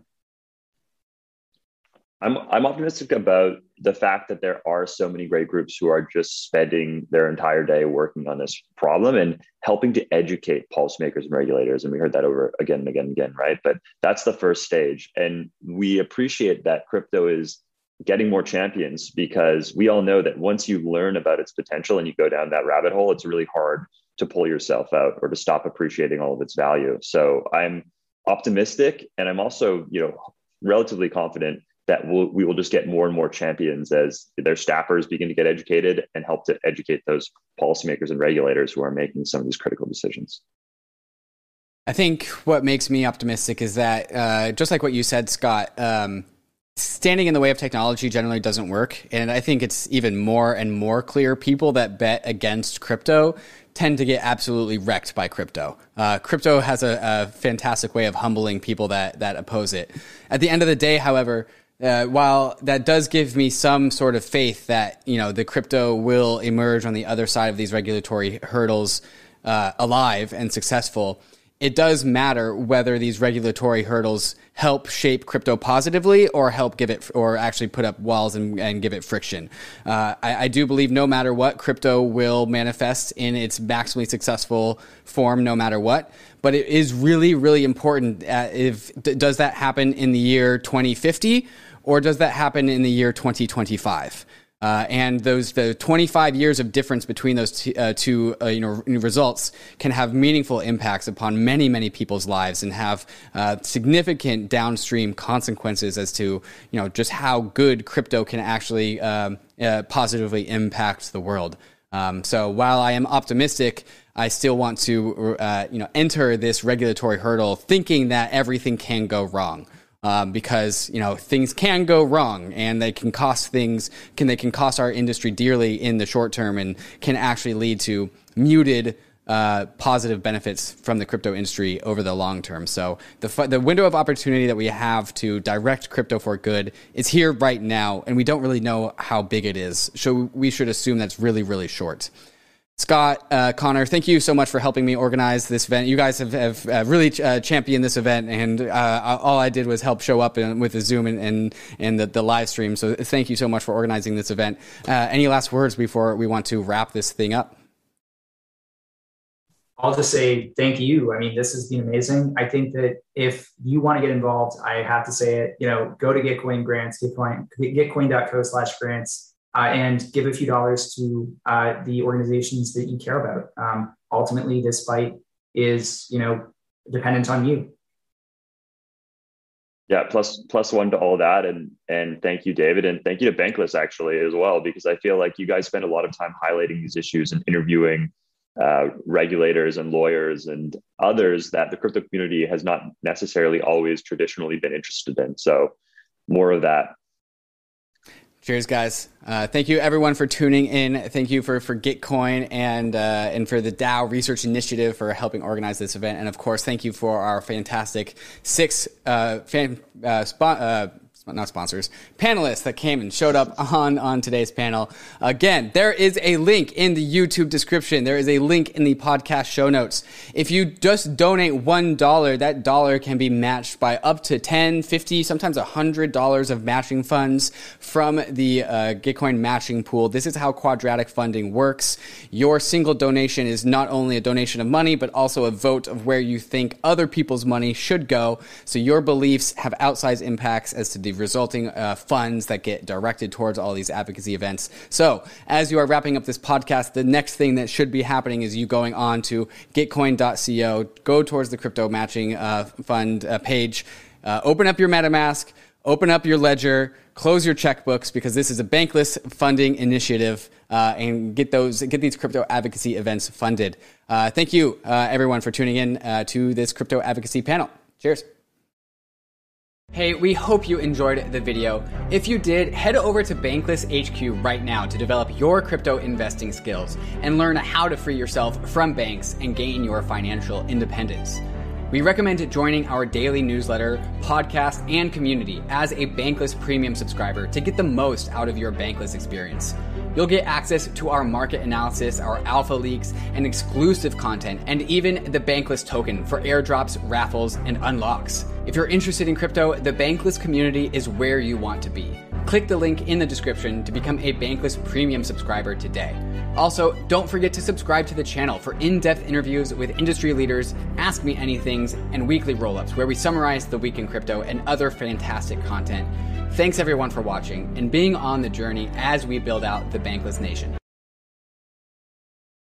I'm optimistic about the fact that there are so many great groups who are just spending their entire day working on this problem and helping to educate policymakers and regulators. And we heard that over again and again and again, right? But that's the first stage. And we appreciate that crypto is getting more champions, because we all know that once you learn about its potential and you go down that rabbit hole, it's really hard to pull yourself out or to stop appreciating all of its value. So I'm optimistic, and I'm also, relatively confident that we will just get more and more champions as their staffers begin to get educated and help to educate those policymakers and regulators who are making some of these critical decisions. I think what makes me optimistic is that, just like what you said, Scott, standing in the way of technology generally doesn't work. And I think it's even more and more clear people that bet against crypto tend to get absolutely wrecked by crypto. Crypto has a fantastic way of humbling people that oppose it. At the end of the day, however, while that does give me some sort of faith that, the crypto will emerge on the other side of these regulatory hurdles alive and successful, it does matter whether these regulatory hurdles help shape crypto positively or help give it, or actually put up walls and give it friction. I do believe no matter what, crypto will manifest in its maximally successful form no matter what. But it is really, really important does that happen in the year 2050 or does that happen in the year 2025? And the 25 years of difference between those two results can have meaningful impacts upon many, many people's lives and have significant downstream consequences as to just how good crypto can actually positively impact the world. So while I am optimistic, I still want to enter this regulatory hurdle thinking that everything can go wrong. Because things can go wrong and they can cost our industry dearly in the short term and can actually lead to muted positive benefits from the crypto industry over the long term. So the window of opportunity that we have to direct crypto for good is here right now, and we don't really know how big it is. So we should assume that's really, really short. Scott, Connor, thank you so much for helping me organize this event. You guys have really championed this event, and all I did was help show up with the Zoom and the live stream. So thank you so much for organizing this event. Any last words before we want to wrap this thing up? I'll just say thank you. I mean, this has been amazing. I think that if you want to get involved, I have to say it, go to Gitcoin grants, gitcoin.co/grants. And give a few dollars to the organizations that you care about. Ultimately, this fight is, dependent on you. Yeah, plus one to all that, and thank you, David, and thank you to Bankless actually as well, because I feel like you guys spend a lot of time highlighting these issues and interviewing regulators and lawyers and others that the crypto community has not necessarily always traditionally been interested in. So more of that. Cheers, guys. Thank you, everyone, for tuning in. Thank you for Gitcoin and for the DAO Research Initiative for helping organize this event. And, of course, thank you for our fantastic 6 panelists that came and showed up on today's panel. Again, there is a link in the YouTube description. There is a link in the podcast show notes. If you just donate $1, that dollar can be matched by up to $10, $50, sometimes $100 of matching funds from the Gitcoin matching pool. This is how quadratic funding works. Your single donation is not only a donation of money, but also a vote of where you think other people's money should go. So your beliefs have outsized impacts as to the resulting funds that get directed towards all these advocacy events. So as you are wrapping up this podcast, the next thing that should be happening is you going on to gitcoin.co, go towards the crypto matching fund page, open up your MetaMask, open up your ledger, close your checkbooks, because this is a bankless funding initiative, and get these crypto advocacy events funded. Thank you, everyone, for tuning in to this crypto advocacy panel. Cheers. Hey, we hope you enjoyed the video. If you did, head over to Bankless HQ right now to develop your crypto investing skills and learn how to free yourself from banks and gain your financial independence. We recommend joining our daily newsletter, podcast, and community as a Bankless Premium subscriber to get the most out of your Bankless experience. You'll get access to our market analysis, our alpha leaks, and exclusive content, and even the Bankless token for airdrops, raffles, and unlocks. If you're interested in crypto, the Bankless community is where you want to be. Click the link in the description to become a Bankless Premium subscriber today. Also, don't forget to subscribe to the channel for in-depth interviews with industry leaders, Ask Me Anythings, and weekly roll-ups where we summarize the week in crypto and other fantastic content. Thanks everyone for watching and being on the journey as we build out the Bankless Nation.